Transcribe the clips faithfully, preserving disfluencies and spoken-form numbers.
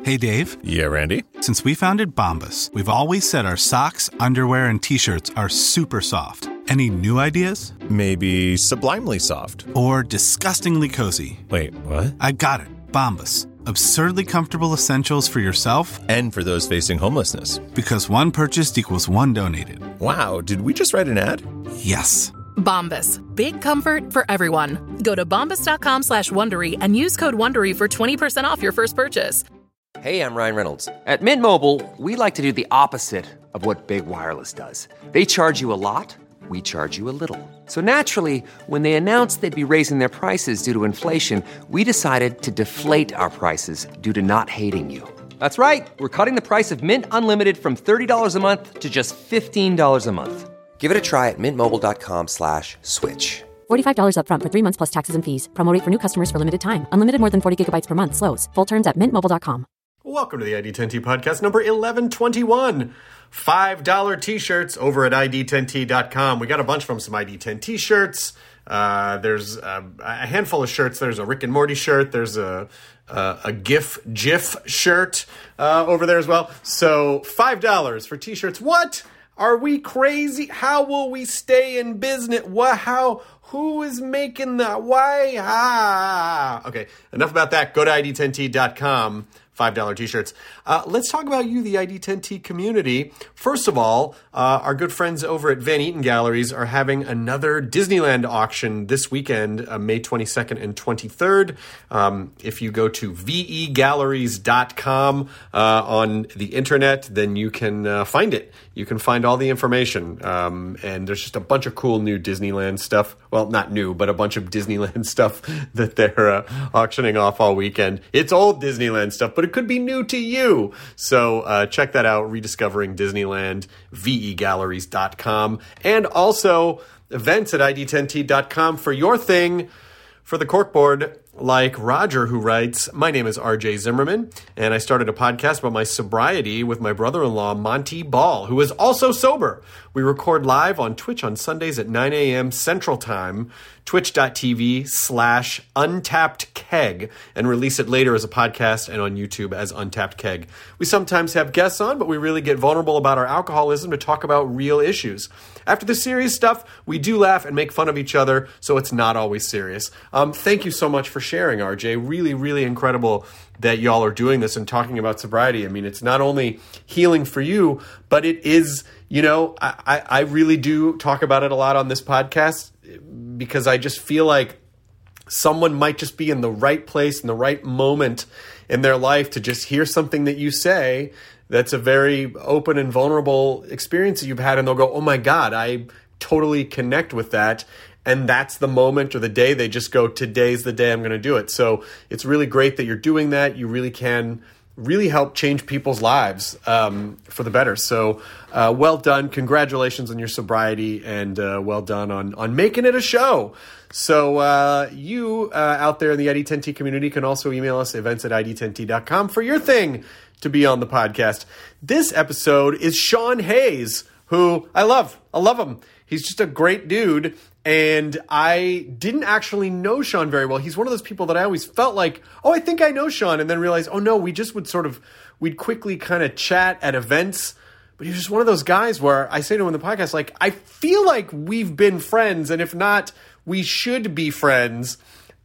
Hey, Dave. Yeah, Randy? Since we founded Bombas, we've always said our socks, underwear, and T-shirts are super soft. Any new ideas? Maybe sublimely soft. Or disgustingly cozy. Wait, what? I got it. Bombas. Absurdly comfortable essentials for yourself and for those facing homelessness. Because one purchased equals one donated. Wow, did we just write an ad? Yes. Bombas. Big comfort for everyone. Go to bombas.com slash Wondery and use code Wondery for twenty percent off your first purchase. Hey, I'm Ryan Reynolds. At Mint Mobile, we like to do the opposite of what Big Wireless does. They charge you a lot, we charge you a little. So naturally, when they announced they'd be raising their prices due to inflation, we decided to deflate our prices due to not hating you. That's right. We're cutting the price of Mint Unlimited from thirty dollars a month to just fifteen dollars a month. Give it a try at mintmobile.com slash switch. forty-five dollars up front for three months plus taxes and fees. Promo rate for new customers for limited time. Unlimited more than forty gigabytes per month slows. Full terms at mint mobile dot com. Welcome to the I D ten T podcast number eleven twenty-one. five dollar t-shirts over at I D ten T dot com. We got a bunch from some I D ten t-shirts. Uh, there's a, a handful of shirts. There's a Rick and Morty shirt. There's a a, a GIF GIF shirt uh, over there as well. So five dollars for t-shirts. What? Are we crazy? How will we stay in business? What? How? Who is making that? Why? Ah. Okay, enough about that. Go to I D ten T dot com. five dollar t-shirts. Uh, let's talk about you, the I D ten T community. First of all, uh, our good friends over at Van Eaton Galleries are having another Disneyland auction this weekend, uh, May twenty-second and twenty-third. Um, if you go to V E galleries dot com uh, on the internet, then you can uh, find it. You can find all the information. Um, and there's just a bunch of cool new Disneyland stuff. Well, not new, but a bunch of Disneyland stuff that they're uh, auctioning off all weekend. It's old Disneyland stuff, but it could be new to you. So uh, check that out, Rediscovering Disneyland, V E galleries dot com. And also events at I D ten T dot com for your thing, for the corkboard. Like Roger, who writes, my name is R J Zimmerman, and I started a podcast about my sobriety with my brother-in-law, Monty Ball, who is also sober. We record live on Twitch on Sundays at nine a.m. Central Time, twitch.tv slash untapped keg, and release it later as a podcast and on YouTube as Untapped Keg. We sometimes have guests on, but we really get vulnerable about our alcoholism to talk about real issues. After the serious stuff, we do laugh and make fun of each other, so it's not always serious. Um, thank you so much for sharing, R J. Really, really incredible that y'all are doing this and talking about sobriety. I mean, it's not only healing for you, but it is, you know, I, I really do talk about it a lot on this podcast because I just feel like someone might just be in the right place in the right moment in their life to just hear something that you say that's a very open and vulnerable experience that you've had, and they'll go, oh my God, I totally connect with that. And that's the moment or the day they just go, today's the day I'm going to do it. So it's really great that you're doing that. You really can really help change people's lives um, for the better. So uh, well done. Congratulations on your sobriety, and uh, well done on, on making it a show. So uh, you uh, out there in the I D ten T community can also email us, events at I D ten T dot com, for your thing to be on the podcast. This episode is Sean Hayes, who I love. I love him. He's just a great dude. And I didn't actually know Sean very well. He's one of those people that I always felt like, oh, I think I know Sean. And then realized, oh, no, we just would sort of, we'd quickly kind of chat at events. But he's just one of those guys where I say to him in the podcast, like, I feel like we've been friends. And if not, we should be friends.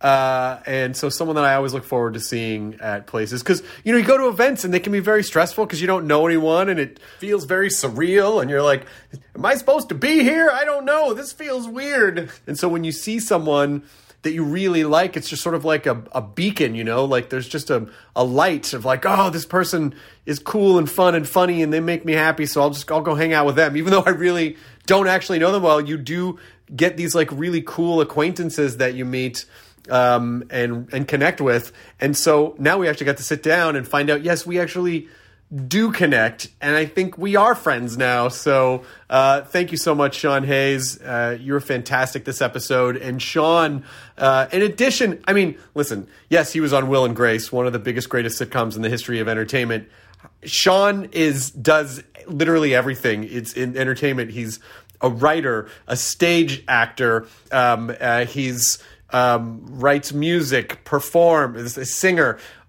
Uh, and so someone that I always look forward to seeing at places, because, you know, you go to events and they can be very stressful because you don't know anyone and it feels very surreal. And you're like, am I supposed to be here? I don't know. This feels weird. And so when you see someone that you really like, it's just sort of like a, a beacon, you know, like there's just a, a light of like, oh, this person is cool and fun and funny and they make me happy. So I'll just, I'll go hang out with them. Even though I really don't actually know them well, you do get these like really cool acquaintances that you meet um, and, and connect with. And so now we actually got to sit down and find out, yes, we actually do connect, and I think we are friends now. So uh, thank you so much, Sean Hayes. Uh, you were fantastic this episode. And Sean, uh, in addition, I mean, listen, yes, he was on Will and Grace, one of the biggest, greatest sitcoms in the history of entertainment. Sean is does literally everything. It's in entertainment. He's a writer, a stage actor. Um, uh, he's um, writes music, performs, is a singer.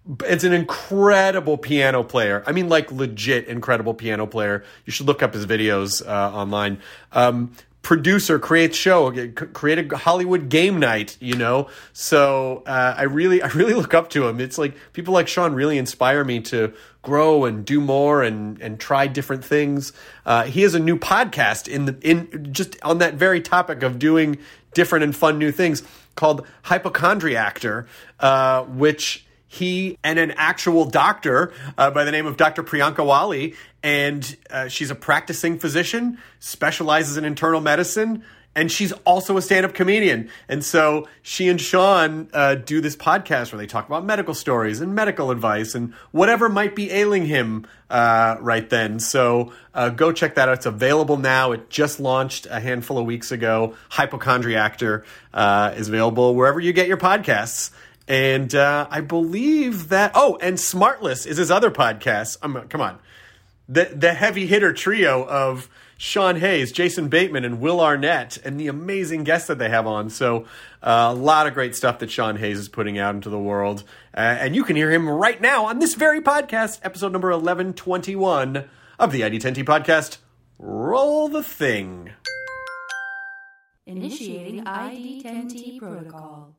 It's an incredible piano player. I mean, like legit incredible piano player. You should look up his videos uh, online. Um, producer, creates show, create a Hollywood game night, you know? So uh, I really, I really look up to him. It's like people like Sean really inspire me to grow and do more and, and try different things. Uh, he has a new podcast in the, in just on that very topic of doing different and fun new things called Hypochondriactor, uh, which he and an actual doctor uh, by the name of Doctor Priyanka Wali, and uh, she's a practicing physician, specializes in internal medicine, and she's also a stand-up comedian. And so she and Sean uh, do this podcast where they talk about medical stories and medical advice and whatever might be ailing him uh, right then. So uh, go check that out. It's available now. It just launched a handful of weeks ago. Hypochondriactor uh, is available wherever you get your podcasts. And uh, I believe that... Oh, and Smartless is his other podcast. Um, come on. The, the heavy hitter trio of Sean Hayes, Jason Bateman, and Will Arnett, and the amazing guests that they have on. So uh, a lot of great stuff that Sean Hayes is putting out into the world. Uh, and you can hear him right now on this very podcast, episode number eleven twenty-one of the I D ten T podcast. Roll the thing. Initiating I D ten T protocol.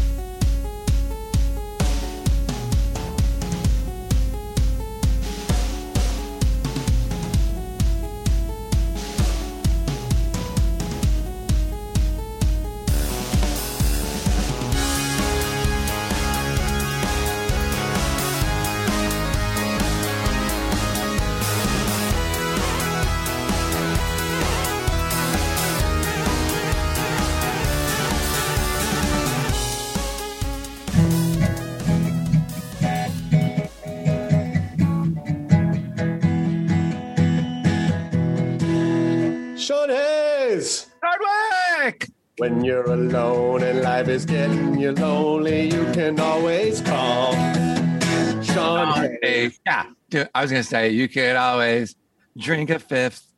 Sean Hayes! Hardwick! When you're alone and life is getting you lonely, you can always call Sean Oh, Hayes. yeah, dude, I was going to say, you could always drink a fifth.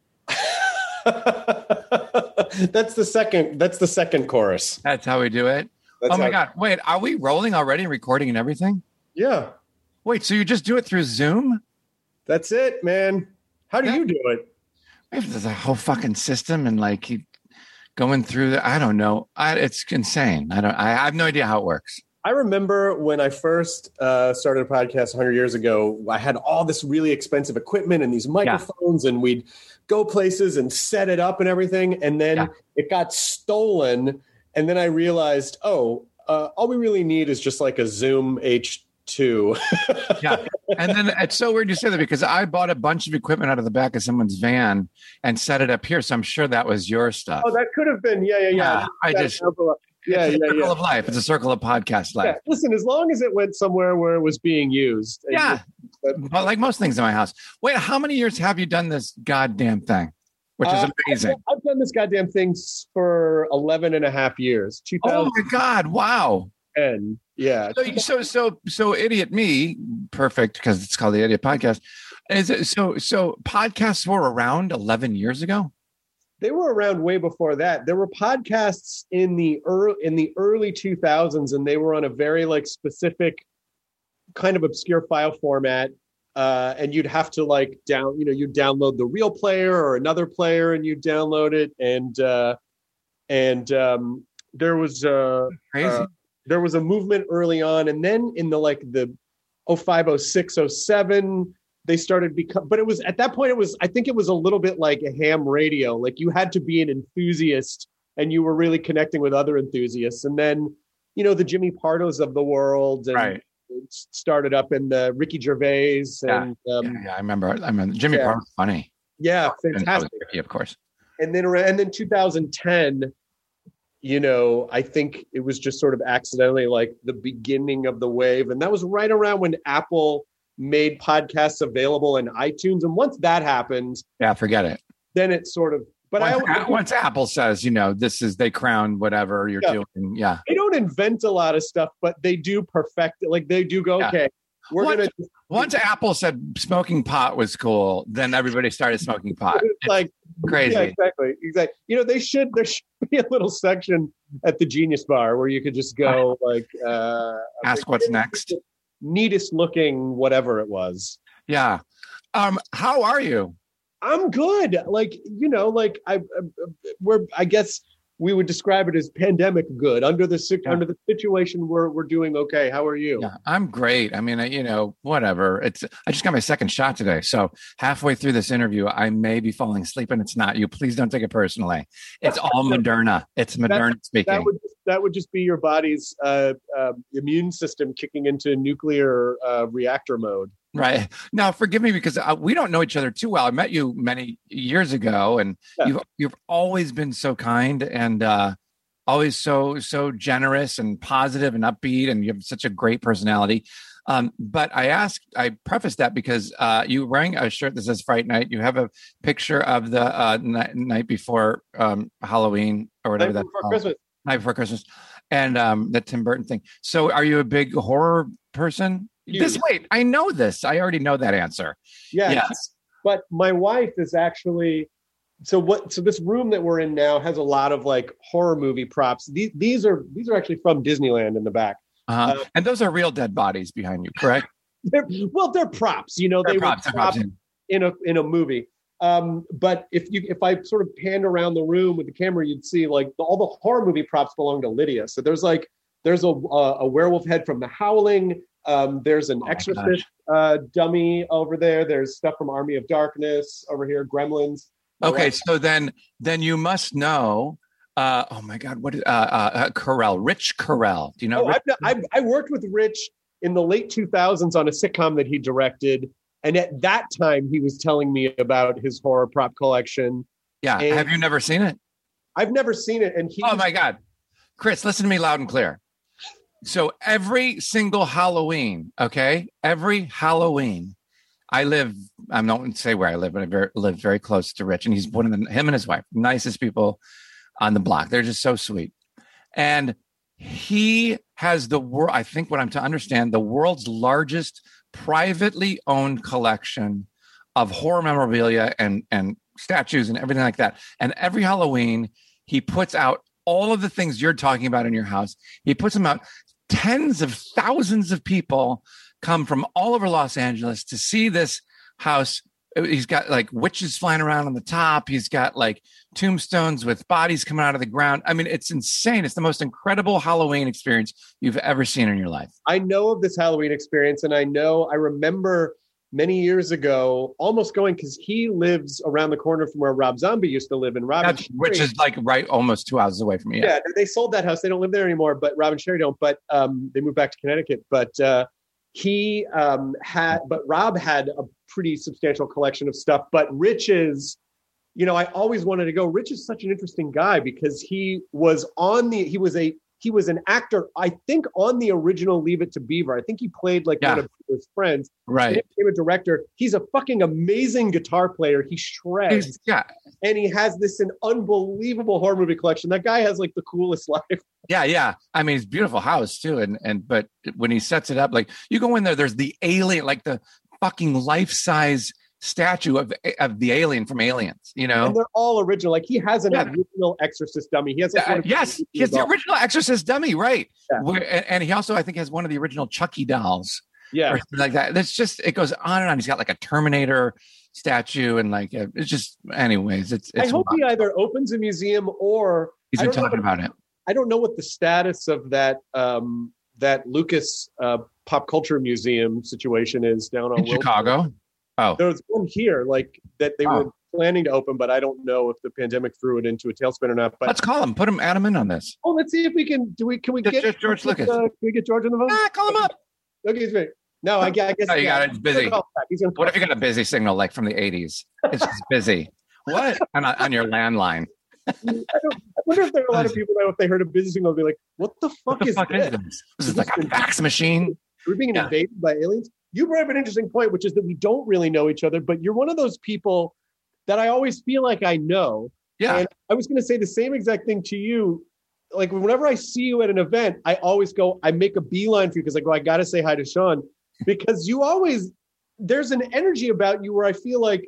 That's the second. That's the second chorus. That's how we do it. That's oh, my how- God. Wait, are we rolling already, recording and everything? Yeah, Wait, so you just do it through Zoom? that's it, man. How do Yeah. you do it? If there's a whole fucking system and like keep going through the, I don't know. I, it's insane. I don't, I, I have no idea how it works. I remember when I first uh, started a podcast one hundred years ago, I had all this really expensive equipment and these microphones, and we'd go places and set it up and everything. And then Yeah. it got stolen. And then I realized, oh, uh, all we really need is just like a Zoom H two. Yeah. And then it's so weird you say that because I bought a bunch of equipment out of the back of someone's van and set it up here. So I'm sure that was your stuff. Oh, that could have been. Yeah, yeah, yeah. Yeah, I That- just- Yeah, it's a yeah, circle yeah. of life. It's a circle of podcast life. Yeah, listen, as long as it went somewhere where it was being used. Yeah. But- But like most things in my house. Wait, how many years have you done this goddamn thing? Which is Uh, amazing. I've done this goddamn thing for eleven and a half years. Oh my God. Wow. two thousand ten. Yeah. So, so, so, so idiot me, perfect, because it's called the Idiot Podcast. Is it so? So podcasts were around eleven years ago. They were around way before that. There were podcasts in the early in the early two thousands, and they were on a very like specific kind of obscure file format. Uh, and you'd have to like down, you know, you download the real player or another player, and you download it. And uh, and um, there was uh, Crazy. uh, there was a movement early on, and then in the like the oh five, oh six, oh seven, they started become. But it was at that point, it was I think it was a little bit like a ham radio. Like you had to be an enthusiast, and you were really connecting with other enthusiasts. And then you know the Jimmy Pardos of the world, and Right. it started up in the Ricky Gervais, and Yeah, um, yeah, yeah, I remember. I remember Jimmy yeah. Parr was funny. yeah, And so was fantastic. Ricky, of course. And then around, and then two thousand ten, you know, I think it was just sort of accidentally like the beginning of the wave. And that was right around when Apple made podcasts available in iTunes. And once that happened, Yeah, forget it. then it sort of, but once, I, once Apple says, you know, this is they crown whatever you're Yeah. doing. Yeah. they don't invent a lot of stuff, but they do perfect it. Like they do go, Yeah. okay, we're Once- going to Once Apple said smoking pot was cool, then everybody started smoking pot. it's like, Crazy. yeah, exactly. Exactly. You know, they should, there should be a little section at the Genius Bar where you could just go like, uh, Ask what's next. neatest looking whatever it was. Yeah. Um, how are you? I'm good. Like, you know, like I, I we're I guess we would describe it as pandemic good. Under the yeah. under the situation, we're we're doing okay. How are you? Yeah, I'm great. I mean, you know, whatever. It's I just got my second shot today, so halfway through this interview, I may be falling asleep, and it's not you. Please don't take it personally. It's all Moderna. It's Moderna that, speaking. That would that would just be your body's uh, uh, immune system kicking into nuclear uh, reactor mode. Right. Now, forgive me because uh, we don't know each other too well. I met you many years ago, and yeah. you've you've always been so kind and uh, always so so generous and positive and upbeat, and you have such a great personality. Um, but I asked, I prefaced that because uh, you're wearing a shirt that says Fright Night. You have a picture of the uh, night, night before um, Halloween or whatever night that's before called. Christmas. Night before Christmas, and um, the Tim Burton thing. So, are you a big horror person? Huge. This wait, I know this. I already know that answer. Yeah, yes. But my wife is actually so what? So this room that we're in now has a lot of like horror movie props. These these are these are actually from Disneyland in the back. Uh-huh. Uh, and those are real dead bodies behind you, correct? They're, well, they're props. You know, they're they props, were props props in a in a movie. Um, but if you if I sort of panned around the room with the camera, you'd see like the, all the horror movie props belong to Lydia. So there's like there's a a, a werewolf head from The Howling. Um, there's an oh Exorcist uh, dummy over there. There's stuff from Army of Darkness over here. Gremlins. Okay, so then then you must know. Uh, oh my God, what is uh, uh, Carell? Rich Carell. Do you know? Oh, I've, I've, I worked with Rich in the late two thousands on a sitcom that he directed. And at that time, he was telling me about his horror prop collection. Yeah. And have you never seen it? I've never seen it. And he Oh, my God. Chris, listen to me loud and clear. So every single Halloween, okay, every Halloween, I live, I don't say where I live, but I very, live very close to Rich. And he's one of the, him and his wife, nicest people on the block. They're just so sweet. And he has the world, I think what I'm to understand, the world's largest privately owned collection of horror memorabilia and, and statues and everything like that. And every Halloween, he puts out all of the things you're talking about in your house. He puts them out. Tens of thousands of people come from all over Los Angeles to see this house. He's got like witches flying around on the top. He's got like tombstones with bodies coming out of the ground. I mean, it's insane. It's the most incredible Halloween experience you've ever seen in your life. I know of this Halloween experience, and I know I remember many years ago almost going because he lives around the corner from where Rob Zombie used to live in Robin, which is like right almost two houses away from me. Yeah. yeah, they sold that house. They don't live there anymore, but Rob and Sherry don't. But um, they moved back to Connecticut. But uh, he um, had, but Rob had a pretty substantial collection of stuff. But Rich is, you know, I always wanted to go. Rich is such an interesting guy because he was on the, he was a, he was an actor, I think, on the original Leave It to Beaver. I think he played like yeah. one of his friends. Right. He became a director. He's a fucking amazing guitar player. He shreds. He's, yeah. And he has this an unbelievable horror movie collection. That guy has like the coolest life. Yeah, yeah. I mean, it's a beautiful house too. And and but when he sets it up, like you go in there, there's the alien, like the fucking life-size statue of of the alien from Aliens, you know, and they're all original. Like he has an yeah. original Exorcist dummy. He has uh, yes, he has the doll. original Exorcist dummy, right? Yeah. Where, and, and he also, I think, has one of the original Chucky dolls, yeah, or something like that. That's just it goes on and on. He's got like a Terminator statue, and like a, it's just, anyways. It's. it's I hope wild. he either opens a museum or he's been talking about it. I don't know what the status of that um, that Lucas uh, Pop Culture Museum situation is down on in Chicago. Oh, there's one here like that they oh. were planning to open, but I don't know if the pandemic threw it into a tailspin or not. But let's call him, put him, add him in on this. Oh, let's see if we can. Do we? Can we just, get just George Lucas? Uh, can we get George on the phone? Ah, call him up. Okay, he's great. No, I, I guess. Oh, you yeah, got it. It's busy. He's gonna what if you got a busy signal like from the eighties? It's just busy. What on, on your landline? I, don't, I wonder if there are a lot of people that if they heard a busy signal, they'll be like, "What the fuck, what the is, fuck this? is this? This is like a fax machine." We're being yeah. invaded by aliens. You brought up an interesting point, which is that we don't really know each other, but you're one of those people that I always feel like I know. Yeah. And I was going to say the same exact thing to you. Like whenever I see you at an event, I always go, I make a beeline for you because I go, I got to say hi to Sean because you always, there's an energy about you where I feel like,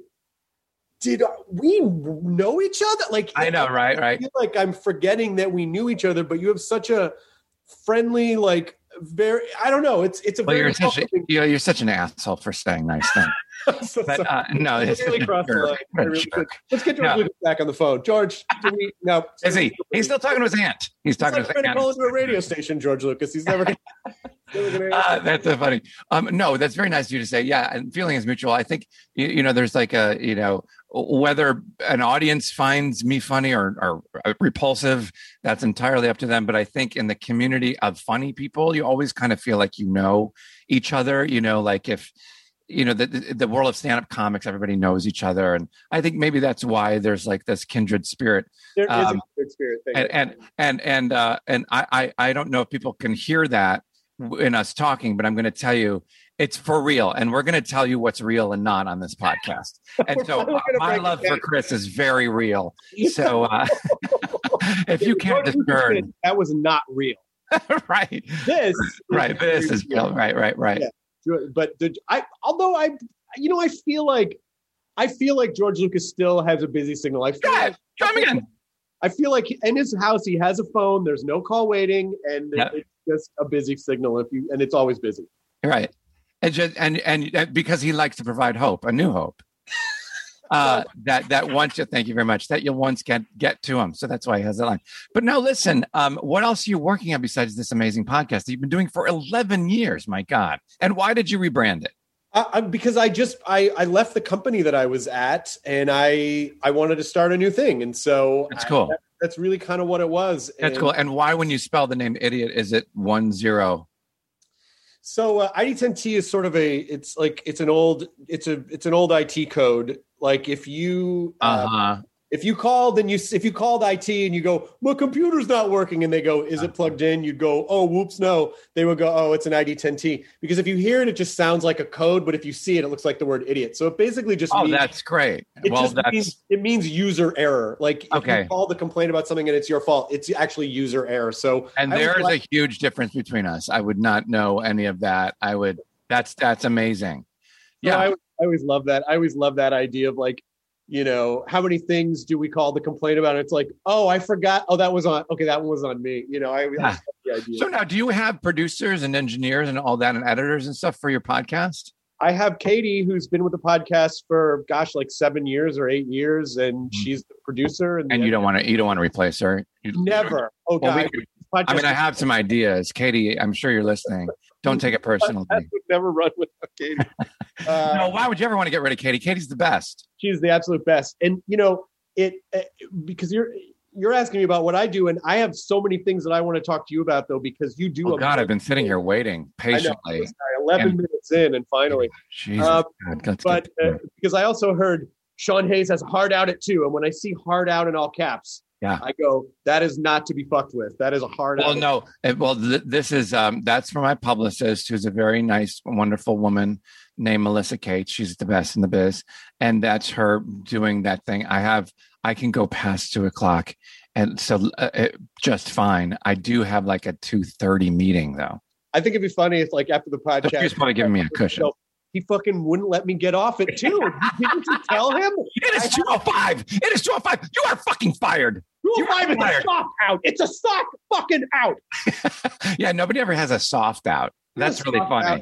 did we know each other? Like, I know, right, right. I feel like I'm forgetting that we knew each other, but you have such a friendly, like very. I don't know. It's it's a Well, very you're such a, you know, you're such an asshole for saying nice things. so But uh, no, it's really crossed the line. I really did. Let's get George No. Lucas back on the phone. George, do we no? Is he? He's still talking to his aunt. He's He's talking not to trying his to call aunt. into a radio station, George Lucas. He's never going to Uh, that's so funny. Um, no, that's very nice of you to say. Yeah, and feeling is mutual. I think you, you know, there's like a you know whether an audience finds me funny or, or repulsive, that's entirely up to them. But I think in the community of funny people, you always kind of feel like you know each other. You know, like if you know the the world of stand-up comics, everybody knows each other, and I think maybe that's why there's like this kindred spirit. There is Um, a good spirit thing. and and and and uh, and I, I I don't know if people can hear that in us talking, but I'm going to tell you it's for real, and we're going to tell you what's real and not on this podcast. And We're so finally uh, gonna my break it love for down. Chris is very real. So uh, if you can't George Lucas discern, did, that was not real. right, This, right, this is real, right, right, right. Yeah. But the, I, although I, you know, I feel like, I feel like George Lucas still has a busy signal. I feel Go ahead, like, try me again. I feel like in his house he has a phone. There's no call waiting, and Yep. it's just a busy signal. If you and it's always busy. Right. And just and and because he likes to provide hope, a new hope. Uh, that that once you thank you very much that you'll once get get to him. So that's why he has that line. But now listen, um, what else are you working on besides this amazing podcast that you've been doing for eleven years? My God! And why did you rebrand it? I, I, because I just I, I left the company that I was at, and I I wanted to start a new thing, and so That's cool. I, that, that's really kind of what it was. That's And cool. And why, when you spell the name idiot, is it one zero? So uh, I D ten T is sort of a it's like it's an old it's a it's an old I T code. Like if you uh, Uh huh. if you called and you if you called I T and you go, my computer's not working, and they go, is it plugged in? You'd go, oh, whoops, no. They would go, oh, it's an I D ten T. Because if you hear it, it just sounds like a code, but if you see it, it looks like the word idiot. So it basically just Oh, means, that's great. it Well, just that's means it means user error. Like if Okay. you call the complaint about something and it's your fault, it's actually user error. So and I was there is glad- a huge difference between us. I would not know any of that. I would. That's that's amazing. So Yeah. I, I always love that. I always love that idea of like, you know, how many things do we call the complaint about? It's like, oh, I forgot. Oh, that was on. Okay, that one was on me. You know, I, I Yeah. love the idea. So now, do you have producers and engineers and all that, and editors and stuff for your podcast? I have Katie, who's been with the podcast for gosh, like seven years or eight years, and she's the producer. And, And the you don't want to, you don't want to replace her. You, never. Oh, Well, we God. could- Podcast I mean, I have some ideas, Katie. I'm sure you're listening. Don't take it personally. I would never run without Katie. Uh, No, why would you ever want to get rid of Katie? Katie's the best. She's the absolute best. And you know, it uh, because you're you're asking me about what I do, and I have so many things that I want to talk to you about, though, because you do. Oh a- God, I've been sitting here waiting I know. patiently. Sorry, Eleven And- minutes in, and finally. Jesus, Uh, God, let's But get uh, to it. because I also heard Sean Hayes has hard out at two, and when I see hard out in all caps, Yeah. I go, that is not to be fucked with. That is a hard Well, out. no. uh, Well, th- this is um, that's from my publicist, who's a very nice, wonderful woman named Melissa Cates. She's the best in the biz, and that's her doing that thing. I have, I can go past two o'clock, and so uh, it, just fine. I do have like a two thirty meeting though. I think it'd be funny if, like, after the So podcast, she's probably giving me a cushion. No, he fucking wouldn't let me get off at two. Didn't you tell him? It is two oh five. It is two oh five. You are fucking fired. Two You're oh five is a fired. soft out. It's a soft fucking out. Yeah, nobody ever has a soft out. That's You're a really soft funny.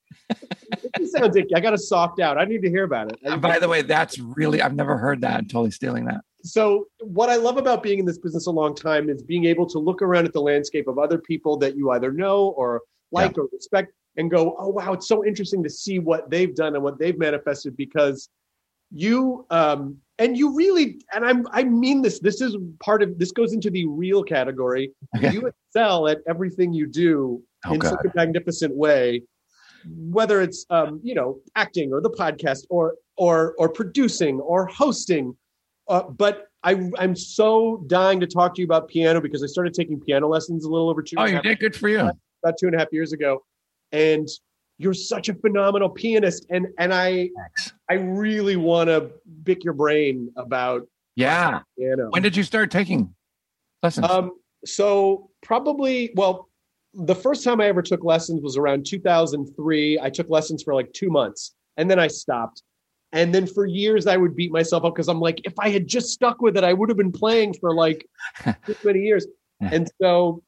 It sounds like I got a soft out. I need to hear about it. I- By the way, that's really, I've never heard that. I'm totally stealing that. So what I love about being in this business a long time is being able to look around at the landscape of other people that you either know or like or respect and go, oh, wow, it's so interesting to see what they've done and what they've manifested, because you um, and you really, and I'm, I mean this, this is part of, this goes into the real category. Okay. You excel at everything you do Oh, in God. such a magnificent way, whether it's, um, you know, acting or the podcast or, or, or producing or hosting. Uh, but I, I'm so dying to talk to you about piano because I started taking piano lessons a little over two, Oh, and a you half- did. Good for you. about two and a half years ago. And you're such a phenomenal pianist. And, and I, Thanks. I really want to pick your brain about Yeah. piano. When did you start taking lessons? Um, so probably, well, the first time I ever took lessons was around two thousand three. I took lessons for like two months and then I stopped. And then for years I would beat myself up because I'm like, if I had just stuck with it, I would have been playing for like this many years. And so,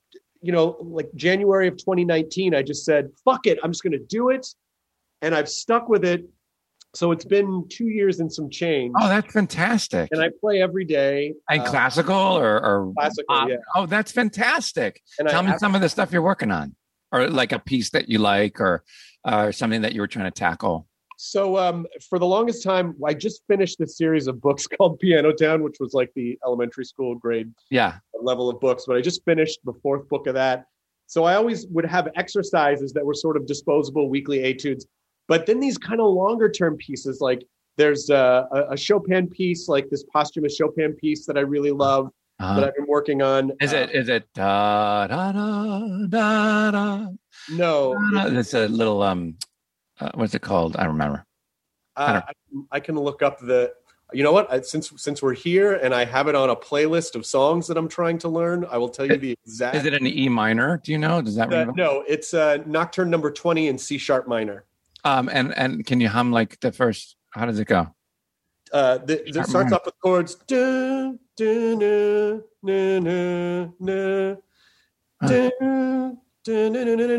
you know, like January of twenty nineteen, I just said, fuck it, I'm just going to do it. And I've stuck with it. So it's been two years and some change. Oh, that's fantastic. And I play every day. And uh, classical or, or classical, uh, yeah. Oh, that's fantastic. And Tell I, me I, some of the stuff you're working on, or like a piece that you like, or uh, something that you were trying to tackle. So um, for the longest time, I just finished this series of books called Piano Town, which was like the elementary school grade yeah. level of books. But I just finished the fourth book of that. So I always would have exercises that were sort of disposable weekly etudes. But then these kind of longer term pieces, like there's a, a Chopin piece, like this posthumous Chopin piece that I really love, uh-huh. that I've been working on. Is it, uh, is it, da, da, da, da, da, no, da, da. It's a little, um, uh, what's it called? I don't remember. Uh, I, don't... I, I can look up the, you know what, I, since, since we're here and I have it on a playlist of songs that I'm trying to learn, I will tell you the exact. Is it an E minor? Do you know? Does that uh, No, it's uh Nocturne number twenty in C sharp minor. Um, and, and can you hum like the first, how does it go? Uh, the, the, it starts off with chords. Dun, dun, dun, dun, dun, dun, dun, dun,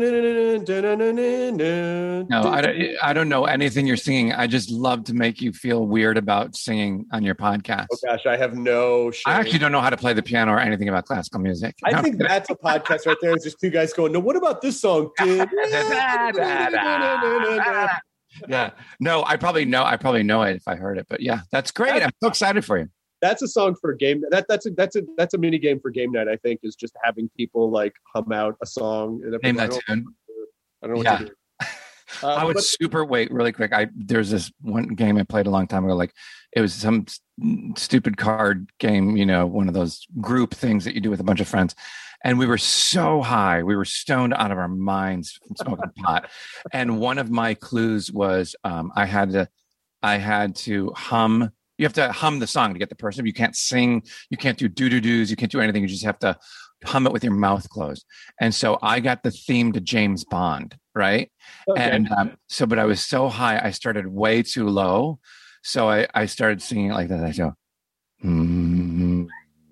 no, I don't, I don't know anything you're singing. I just love to make you feel weird about singing on your podcast. Oh gosh, I have no shame. I actually don't know how to play the piano or anything about classical music. I no. think that's a podcast right there. It's just two guys going, no, what about this song? Yeah, no, I probably know. I probably know it if I heard it, but yeah, that's great. That's, I'm so excited for you. That's a song for a game. That that's a that's a that's a mini game for game night. I think is just having people like hum out a song. Name that tune. I don't know what yeah. to do. Uh, I would but, super wait really quick. I there's this one game I played a long time ago. Like it was some st- stupid card game, you know, one of those group things that you do with a bunch of friends. And we were so high, we were stoned out of our minds from smoking pot. And one of my clues was um, I had to, I had to hum. You have to hum the song to get the person. You can't sing. You can't do doo doo doos. You can't do anything. You just have to hum it with your mouth closed. And so I got the theme to James Bond, right? Okay. And um, so, but I was so high, I started way too low. So I, I started singing like that. I go, mm-hmm.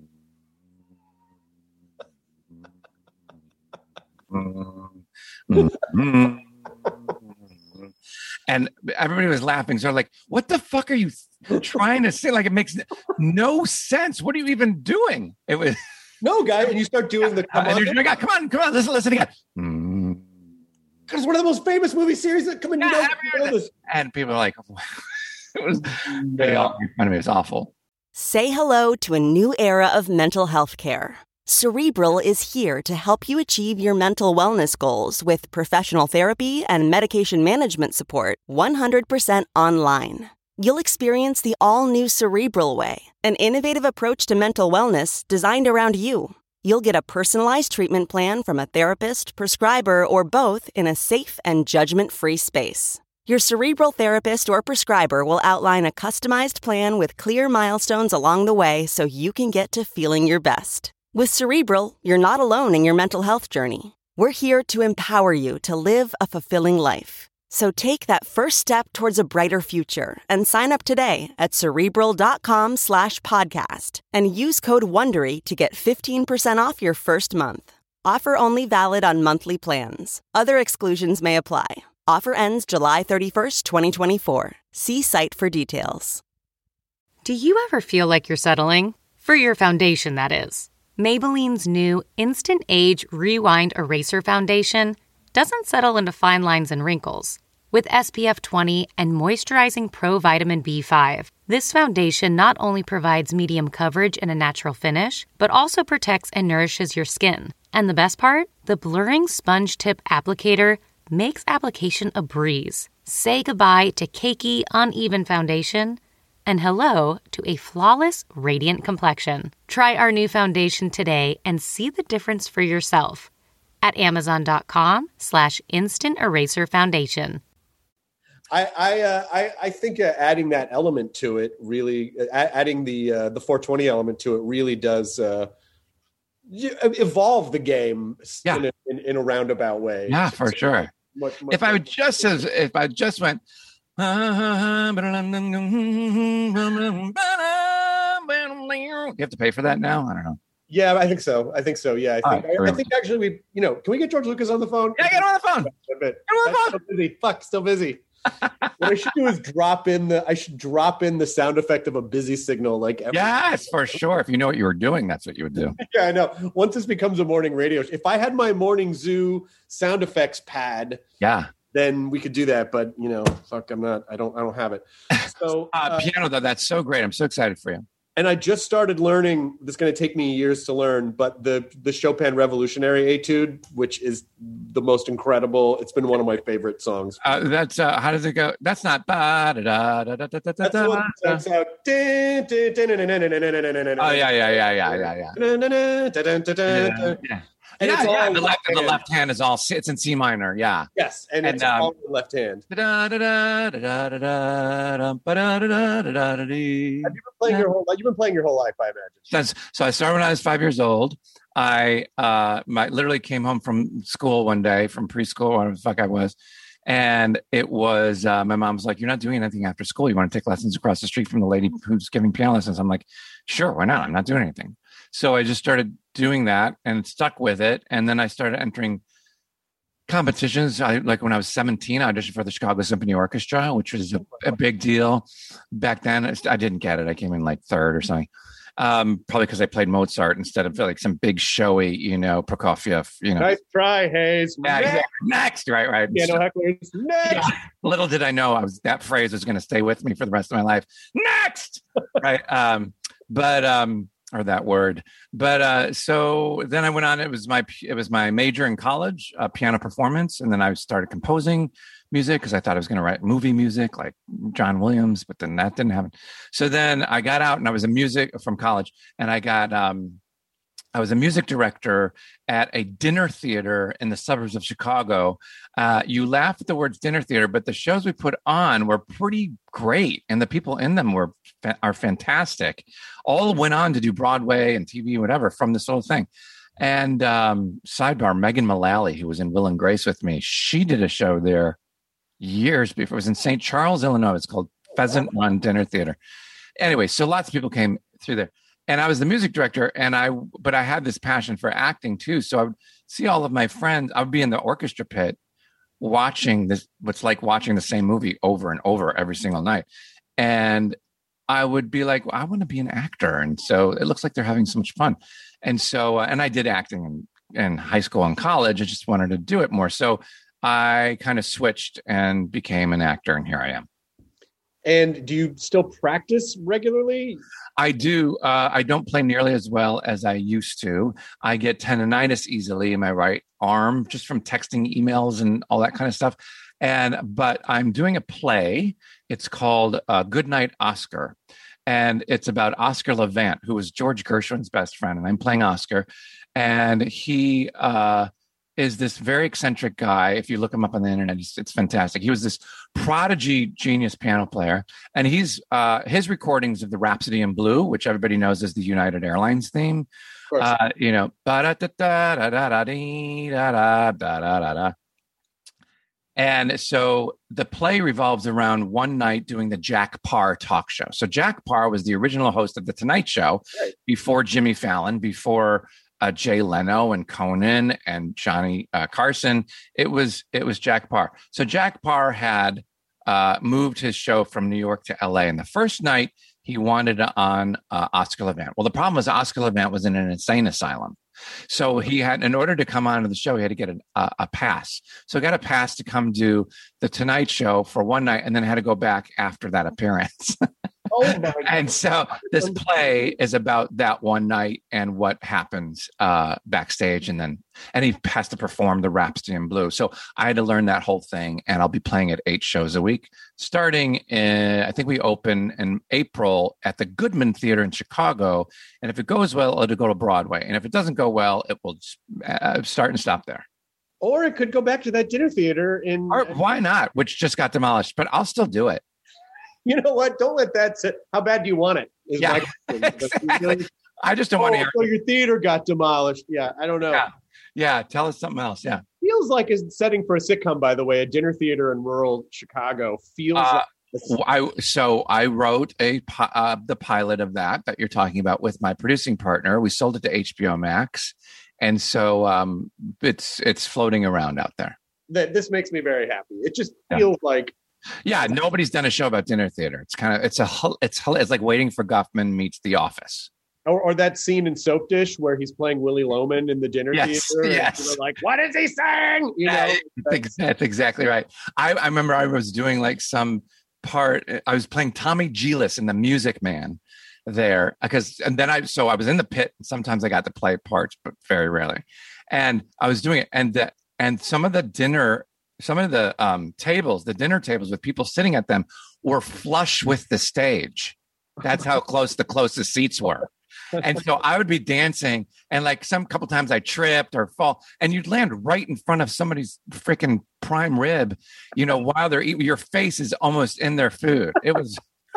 Mm-hmm. And everybody was laughing. So I'm like, what the fuck are you trying to say? Like, it makes no sense. What are you even doing? It was no, guy. And you start doing the come on, on, come on, come on, listen, listen again. Mm-hmm. It's one of the most famous movie series that come in. Yeah, you know, and people are like, it was, they all made fun of me. It was awful. Say hello to a new era of mental health care. Cerebral is here to help you achieve your mental wellness goals with professional therapy and medication management support one hundred percent online. You'll experience the all-new Cerebral Way, an innovative approach to mental wellness designed around you. You'll get a personalized treatment plan from a therapist, prescriber, or both in a safe and judgment-free space. Your Cerebral therapist or prescriber will outline a customized plan with clear milestones along the way so you can get to feeling your best. With Cerebral, you're not alone in your mental health journey. We're here to empower you to live a fulfilling life. So take that first step towards a brighter future and sign up today at Cerebral.com slash podcast and use code WONDERY to get fifteen percent off your first month. Offer only valid on monthly plans. Other exclusions may apply. Offer ends July thirty-first, twenty twenty-four. See site for details. Do you ever feel like you're settling? For your foundation, that is. Maybelline's new Instant Age Rewind Eraser Foundation doesn't settle into fine lines and wrinkles. With S P F twenty and moisturizing Pro Vitamin B five, this foundation not only provides medium coverage and a natural finish, but also protects and nourishes your skin. And the best part? The blurring sponge tip applicator makes application a breeze. Say goodbye to cakey, uneven foundation and hello to a flawless, radiant complexion. Try our new foundation today and see the difference for yourself at amazon.com slash instant eraser foundation. I I, uh, I I think uh, adding that element to it really, uh, adding the uh, the four twenty element to it really does uh, evolve the game yeah. in, a, in, in a roundabout way. Yeah, for so sure. Much, much if I would just as if I just went. You have to pay for that now? I don't know. Yeah, I think so. I think so. Yeah, I think. Right, I, I think actually we, you know, can we get George Lucas on the phone? Yeah, get him on the phone. A bit. Get him on the phone. Still busy. Fuck, still busy. What I should do is drop in the. I should drop in the sound effect of a busy signal, like every Yes, for sure. If you know what you were doing, that's what you would do. Yeah, I know. Once this becomes a morning radio, if I had my Morning Zoo sound effects pad, Yeah. then we could do that. But you know, fuck, I'm not. I don't. I don't have it. So Uh, uh, piano, though, that's so great. I'm so excited for you. and I just started learning. This is going to take me years to learn, but the the Chopin Revolutionary Etude, which is the most incredible. It's been one of my favorite songs. Uh, that's uh, how does it go? That's not. Ba, da, da, da, da, da, da, That's the one that starts out. Oh yeah, yeah, yeah, yeah, yeah, yeah. yeah. Yeah, And yeah, it's all yeah. The left, left the hand. left hand is all. It's in C minor. Yeah. Yes, and, And, it's um, all in the left hand. Da, da, da, da, da, da, da, ba, da, da, da, da, da, da, dee. Have you been playing your whole? You've been playing your whole life, I imagine. That's, so I started when I was five years old. I uh, my literally came home from school one day, from preschool, whatever the fuck I was, and it was uh, my mom was like, "You're not doing anything after school. You want to take lessons across the street from the lady who's giving piano lessons?" I'm like, "Sure, why not? I'm not doing anything." So I just started doing that and stuck with it, and then I started entering competitions. I like when I was seventeen, I auditioned for the Chicago Symphony Orchestra, which was a, a big deal back then. I didn't get it. I came in like third or something. Um, probably because I played Mozart instead of like some big showy, you know, Prokofiev, you know. Nice try, Hayes. Yeah, Next. exactly. Next, right, right. Piano hecklers. Next. Yeah. Little did I know I was that phrase was going to stay with me for the rest of my life. Next, right? Um, but um, or that word. But uh, so then I went on. It was my it was my major in college, uh, piano performance, and then I started composing music because I thought I was going to write movie music like John Williams, but then that didn't happen. So then I got out and I was a music from college, and I got um, I was a music director at a dinner theater in the suburbs of Chicago. Uh, you laugh at the words dinner theater, but the shows we put on were pretty great, and the people in them were are fantastic. All went on to do Broadway and T V, whatever, from this whole thing. And um, sidebar, Megan Mullally, who was in Will and Grace with me, she did a show there years before. It was in Saint Charles, Illinois. It's called Pheasant Run Dinner Theater. Anyway, so lots of people came through there. And I was the music director, and I, but I had this passion for acting too. So I would see all of my friends. I would be in the orchestra pit watching this, what's like watching the same movie over and over every single night. And I would be like, well, I want to be an actor. And so it looks like they're having so much fun. And so, uh, and I did acting in, in high school and college. I just wanted to do it more. So I kind of switched and became an actor, and here I am. And do you still practice regularly? I do. Uh, I don't play nearly as well as I used to. I get tendonitis easily in my right arm just from texting emails and all that kind of stuff. And but I'm doing a play. It's called uh, Goodnight Oscar. And it's about Oscar Levant, who was George Gershwin's best friend. And I'm playing Oscar. And he uh, is this very eccentric guy. If you look him up on the internet, he's, it's fantastic. He was this prodigy genius piano player. And he's uh, his recordings of the Rhapsody in Blue, which everybody knows is the United Airlines theme. Uh, you know, ba-da-da-da-da-da-dee-da-da-da-da-da-da. And so the play revolves around one night doing the Jack Parr talk show. So Jack Parr was the original host of The Tonight Show Right. before Jimmy Fallon, before uh, Jay Leno and Conan and Johnny uh, Carson. It was it was Jack Parr. So Jack Parr had uh, moved his show from New York to L A. And the first night he wanted on uh, Oscar Levant. Well, the problem was Oscar Levant was in an insane asylum. So he had, in order to come onto the show, he had to get an, uh, a pass. So he got a pass to come do the Tonight Show for one night, and then had to go back after that appearance. Oh my God. And so this play is about that one night and what happens uh, backstage, and then and he has to perform the Rhapsody in Blue. So I had to learn that whole thing, and I'll be playing it eight shows a week, starting in, I think we open in April at the Goodman Theater in Chicago. And if it goes well, it'll go to Broadway. And if it doesn't go well, it will uh, start and stop there. Or it could go back to that dinner theater in. Or why not? Which just got demolished, but I'll still do it. You know what? Don't let that sit. How bad do you want it? Is Yeah, my question. exactly. I just don't Oh, want to hear. so your theater got demolished. Yeah, I don't know. Yeah. Yeah, tell us something else. Yeah. Feels like a setting for a sitcom, by the way. A dinner theater in rural Chicago feels Uh, like I so I wrote a pi- uh, the pilot of that that you're talking about with my producing partner. We sold it to H B O Max, and so um, it's it's floating around out there. That this makes me very happy. It just Yeah. feels like Yeah, nobody's done a show about dinner theater. It's kind of it's a hu- it's hu- it's like Waiting for Guffman meets The Office. Or, or that scene in Soap Dish where he's playing Willie Loman in the dinner Yes, theater. and yes. people are like, what is he saying? You Yeah, know, that's, ex- that's exactly right. I, I remember I was doing like some part. I was playing Tommy Gillis in The Music Man there because, and then I so I was in the pit. And sometimes I got to play parts, but very rarely. And I was doing it, and the and some of the dinner, some of the um, tables, the dinner tables with people sitting at them, were flush with the stage. That's how close the closest seats were. And so I would be dancing, and like some couple times I tripped or fall, and you'd land right in front of somebody's freaking prime rib, you know, while they're eating. Your face is almost in their food. It was,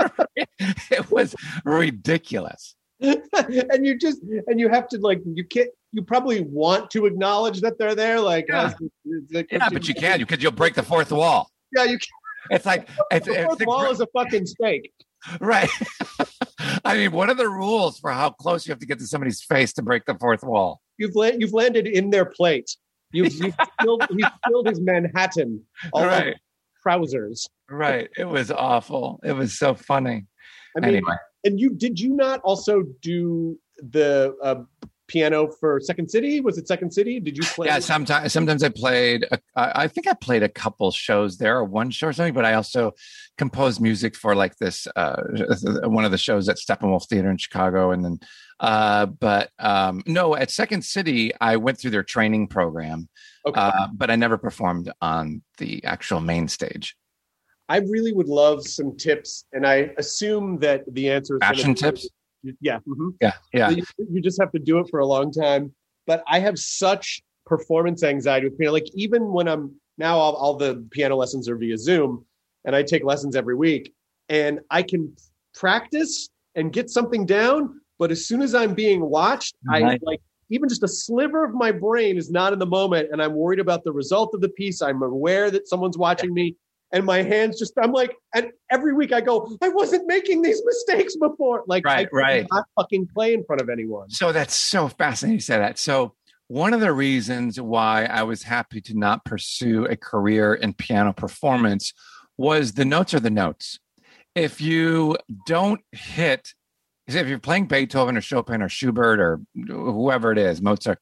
it was ridiculous. and you just and you have to like you can't you probably want to acknowledge that they're there, like Yeah, oh, it's like- yeah but you can't because you'll break the fourth wall. Yeah, you can. It's like it's, The fourth it's wall is a fucking steak. right. I mean, what are the rules for how close you have to get to somebody's face to break the fourth wall? You've la- you've landed in their plate. You've, you've filled, he's filled his Manhattan all Right. over trousers. Right. It was awful. It was so funny. I mean, Anyway. and you did you not also do the uh, piano for Second City? Was it Second City? Did you play? Yeah, sometimes sometimes I played. A, I I think I played a couple shows there, or one show or something. But I also composed music for like this uh, one of the shows at Steppenwolf Theater in Chicago, and then. Uh, but um, no, at Second City, I went through their training program, Okay. uh, but I never performed on the actual main stage. I really would love some tips, and I assume that the answer is gonna Fashion be- tips? Yeah, mhm. Yeah, yeah. You, you just have to do it for a long time. But I have such performance anxiety with piano. Like even when I'm now, all, all the piano lessons are via Zoom, and I take lessons every week, and I can practice and get something down. But as soon as I'm being watched, I Right. like even just a sliver of my brain is not in the moment, and I'm worried about the result of the piece. I'm aware that someone's watching me, and my hands just I'm like, and every week I go, I wasn't making these mistakes before. Like Right, I right. not fucking play in front of anyone. So that's so fascinating you say that. So one of the reasons why I was happy to not pursue a career in piano performance was the notes are the notes. If you don't hit, if you're playing Beethoven or Chopin or Schubert or whoever it is, Mozart,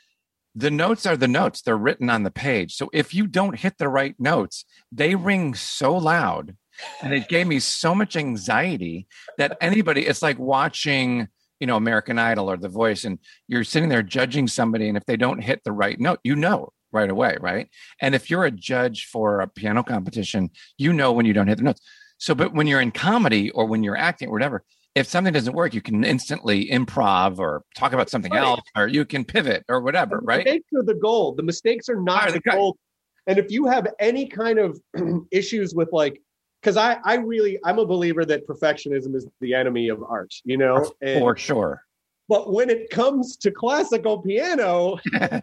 the notes are the notes. They're written on the page. So if you don't hit the right notes, they ring so loud. And it gave me so much anxiety that anybody, it's like watching, you know, American Idol or The Voice, and you're sitting there judging somebody. And if they don't hit the right note, you know right away, right? And if you're a judge for a piano competition, you know when you don't hit the notes. So, but when you're in comedy or when you're acting or whatever, if something doesn't work, you can instantly improv or talk about something Right. else, or you can pivot or whatever, The right? mistakes are the gold. The mistakes are not Are the the gold. gold. And if you have any kind of issues with like, because I, I really, I'm a believer that perfectionism is the enemy of art, you know? And, For sure. but when it comes to classical piano,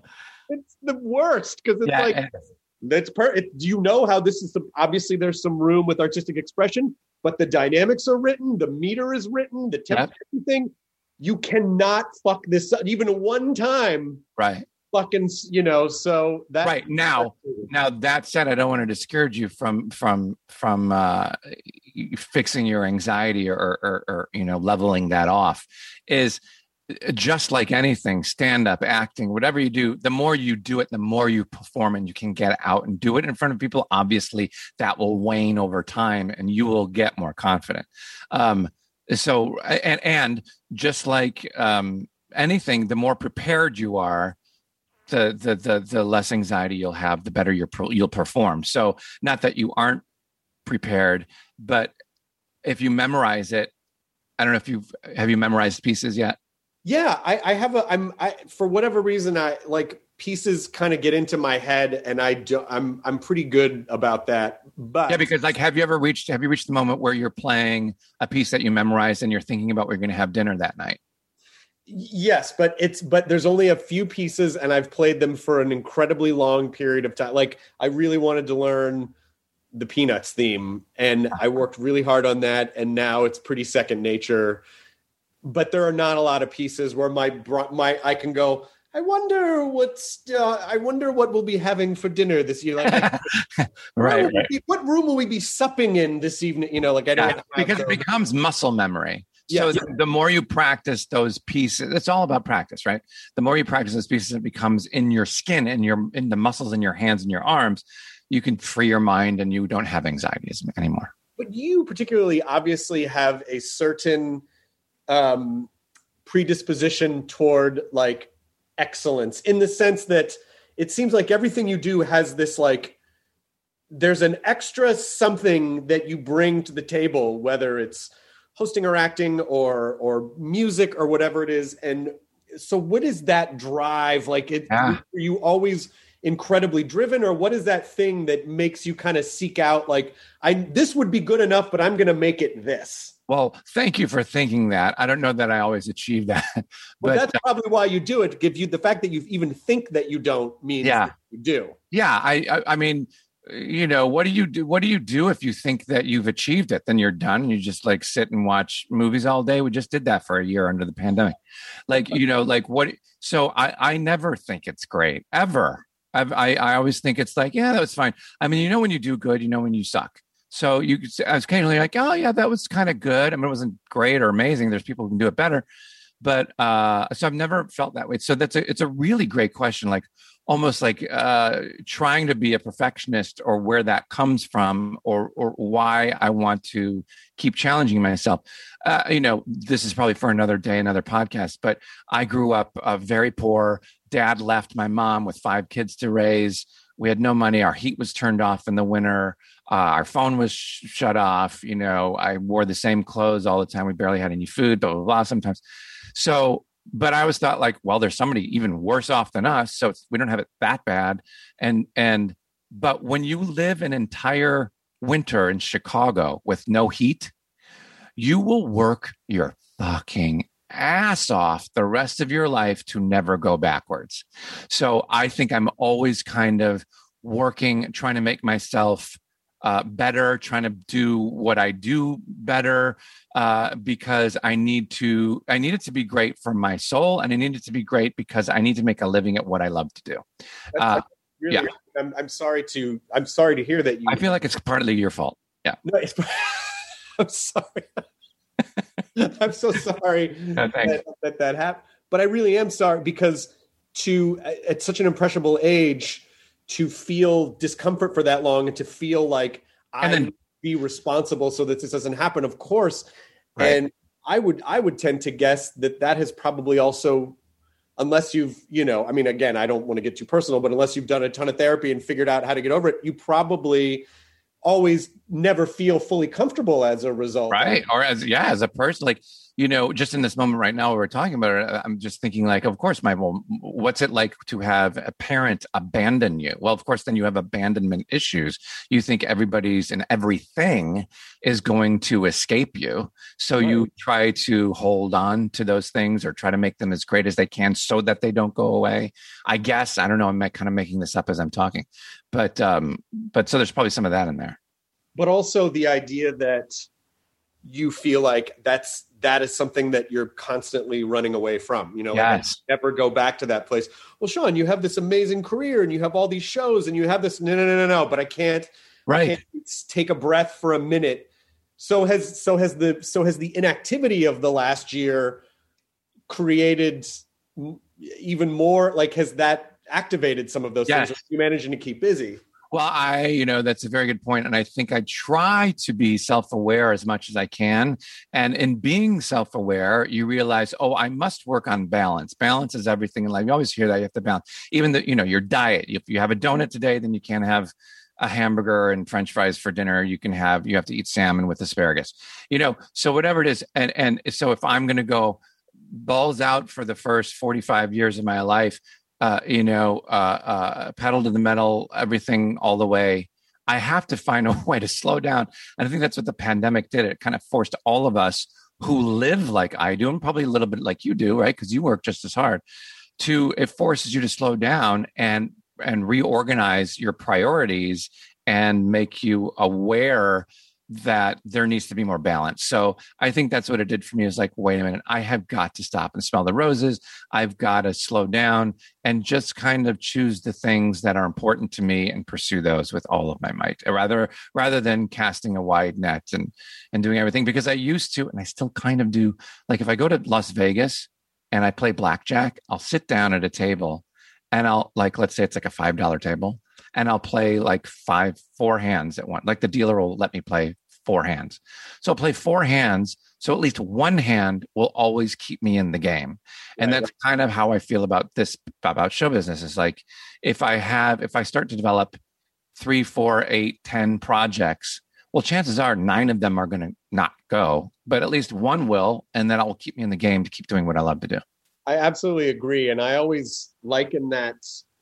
it's the worst because it's Yeah, like, and- that's per. It, you know how this is? Some, obviously, there's some room with artistic expression, but the dynamics are written, the meter is written, the tempo, Yep. everything. You cannot fuck this up even one time. Right. Fucking, you know. So that Right. Now, now that said, I don't want to discourage you from from from uh, fixing your anxiety or, or or you know leveling that off. Is just like anything, stand up, acting, whatever you do, the more you do it, the more you perform and you can get out and do it in front of people. Obviously, that will wane over time and you will get more confident. Um, so, and, and just like um, anything, the more prepared you are, the, the, the, the less anxiety you'll have, the better you're, you'll perform. So not that you aren't prepared, but if you memorize it, I don't know if you've, have you memorized pieces yet? Yeah, I, I have a. I'm I for whatever reason I like pieces kind of get into my head, and I do. I'm I'm pretty good about that. But Yeah, because like, have you ever reached? Have you reached the moment where you're playing a piece that you memorized and you're thinking about where you're going to have dinner that night? yes, but it's but there's only a few pieces, and I've played them for an incredibly long period of time. Like I really wanted to learn the Peanuts theme, and I worked really hard on that, and now it's pretty second nature. But there are not a lot of pieces where my my I can go, I wonder what's uh, I wonder what we'll be having for dinner this year. Like, right, right. right. What room will we be supping in this evening? You know, like I don't yeah, have because those. It becomes muscle memory. Yeah, so yeah. The, the more you practice those pieces, it's all about practice, right? The more you practice those pieces, it becomes in your skin, in your in the muscles in your hands and your arms. You can free your mind, and you don't have anxieties anymore. But you particularly obviously have a certain um, predisposition toward like excellence, in the sense that it seems like everything you do has this like, there's an extra something that you bring to the table, whether it's hosting or acting or or music or whatever it is. And so what is that drive? Like, it, yeah. are you always incredibly driven, or what is that thing that makes you kind of seek out like, I this would be good enough, but I'm going to make it this? Well, thank you for thinking that. I don't know that I always achieve that. But well, that's probably why you do it. Give you the fact that you even think that you don't means yeah. that you do. Yeah. I, I, I mean, you know, what do you do? What do you do if you think that you've achieved it? Then you're done. You just like sit and watch movies all day. We just did that for a year under the pandemic. Like, you know, like what? So I, I never think it's great ever. I've, I, I always think it's like, yeah, that was fine. I mean, you know, when you do good, you know, when you suck. So you, I was occasionally like, oh yeah, that was kind of good. I mean, it wasn't great or amazing. There's people who can do it better, but uh, so I've never felt that way. So that's a, it's a really great question. Like almost like uh, trying to be a perfectionist, or where that comes from, or or why I want to keep challenging myself. Uh, you know, this is probably for another day, another podcast. But I grew up uh, very poor. Dad left my mom with five kids to raise. We had no money. Our heat was turned off in the winter. Uh, our phone was sh- shut off. You know, I wore the same clothes all the time. We barely had any food, blah, blah, blah, sometimes. So, but I always thought like, well, there's somebody even worse off than us. So it's, we don't have it that bad. And, and, but when you live an entire winter in Chicago with no heat, you will work your fucking ass off the rest of your life to never go backwards. So I think I'm always kind of working, trying to make myself uh, better, trying to do what I do better, uh, because I need to, I need it to be great for my soul, and I need it to be great because I need to make a living at what I love to do. Uh, really, yeah. I'm, I'm sorry to, I'm sorry to hear that you, I feel like it's partly your fault. Yeah. No, it's, I'm sorry. I'm so sorry no, that, that that happened. But I really am sorry, because to, at such an impressionable age, to feel discomfort for that long and to feel like I then, would be responsible so that this doesn't happen, of course. Right. And I would, I would tend to guess that that has probably also, unless you've, you know, I mean, again, I don't want to get too personal, but unless you've done a ton of therapy and figured out how to get over it, you probably always never feel fully comfortable as a result. Right. Or as, yeah, as a person, like, you know, just in this moment right now, we're talking about it. I'm just thinking like, of course, my, well, what's it like to have a parent abandon you? Well, of course, then you have abandonment issues. You think everybody's and everything is going to escape you. So right. you try to hold on to those things or try to make them as great as they can so that they don't go away. I guess, I don't know. I'm kind of making this up as I'm talking, but, um, but so there's probably some of that in there. But also the idea that you feel like that's, that is something that you're constantly running away from, you know, yes. like never go back to that place. Well, Sean, you have this amazing career and you have all these shows and you have this, no, no, no, no, no, but I can't, right. I can't take a breath for a minute. So has, so has the, so has the inactivity of the last year created even more, like, has that activated some of those yes. things? Are you managing to keep busy? Well, I, you know, that's a very good point. And I think I try to be self-aware as much as I can. And in being self-aware, you realize, oh, I must work on balance. Balance is everything in life. You always hear that you have to balance. Even the, you know, your diet. If you have a donut today, then you can't have a hamburger and French fries for dinner. You can have, you have to eat salmon with asparagus, you know, so whatever it is. And, and so if I'm going to go balls out for the first forty-five years of my life, Uh, you know, uh, uh, pedal to the metal, everything all the way, I have to find a way to slow down. And I think that's what the pandemic did. It kind of forced all of us who live like I do, and probably a little bit like you do, right? Because you work just as hard, to, it forces you to slow down and and reorganize your priorities and make you aware that there needs to be more balance. So I think that's what it did for me, is like, wait a minute, I have got to stop and smell the roses. I've got to slow down and just kind of choose the things that are important to me and pursue those with all of my might, rather, rather than casting a wide net and, and doing everything. Because I used to, and I still kind of do, like if I go to Las Vegas and I play blackjack, I'll sit down at a table and I'll, like, let's say it's like a five dollar table, and I'll play like five, four hands at once. Like the dealer will let me play four hands. So I'll play four hands. So at least one hand will always keep me in the game. And right. That's kind of how I feel about this, about show business. Is like, if I have, if I start to develop three, four, eight, ten projects, well, chances are nine of them are going to not go, but at least one will. And then it will keep me in the game to keep doing what I love to do. I absolutely agree. And I always liken that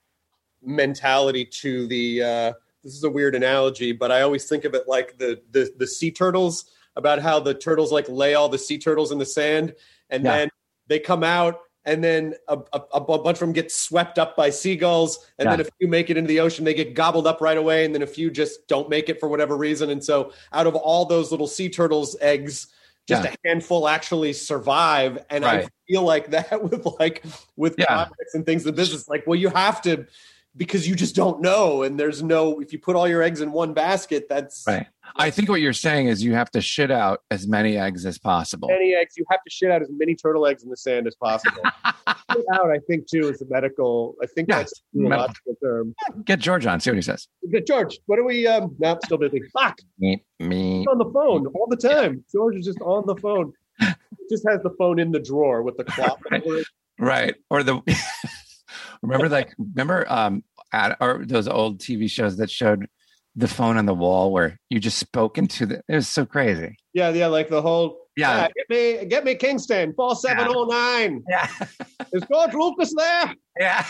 mentality to the, uh, this is a weird analogy, but I always think of it like the the the sea turtles, about how the turtles like lay all the sea turtles in the sand, and yeah. then they come out, and then a, a, a bunch of them get swept up by seagulls, and yeah. then if you make it into the ocean, they get gobbled up right away, and then a few just don't make it for whatever reason. And so out of all those little sea turtles' eggs, just yeah. a handful actually survive. And right. I feel like that with like with yeah. projects and things in business. Like, well, you have to, because you just don't know. And there's no, if you put all your eggs in one basket, that's right. I think what you're saying is you have to shit out as many eggs as possible. Many eggs. You have to shit out as many turtle eggs in the sand as possible. Shit out, I think, too, is a medical, I think yeah, that's a neurological term. Get George on, see what he says. Get George. What are we, um, no, I'm still busy. Fuck. Me, me. He's on the phone all the time. George is just on the phone. He just has the phone in the drawer with the clock. right. right. Or the, remember like, remember um, at, or those old T V shows that showed the phone on the wall where you just spoke into the, it was so crazy. Yeah. Yeah. Like the whole, yeah. yeah get me, get me Kingston, four seven oh nine. Yeah. Is George Lucas there? Yeah.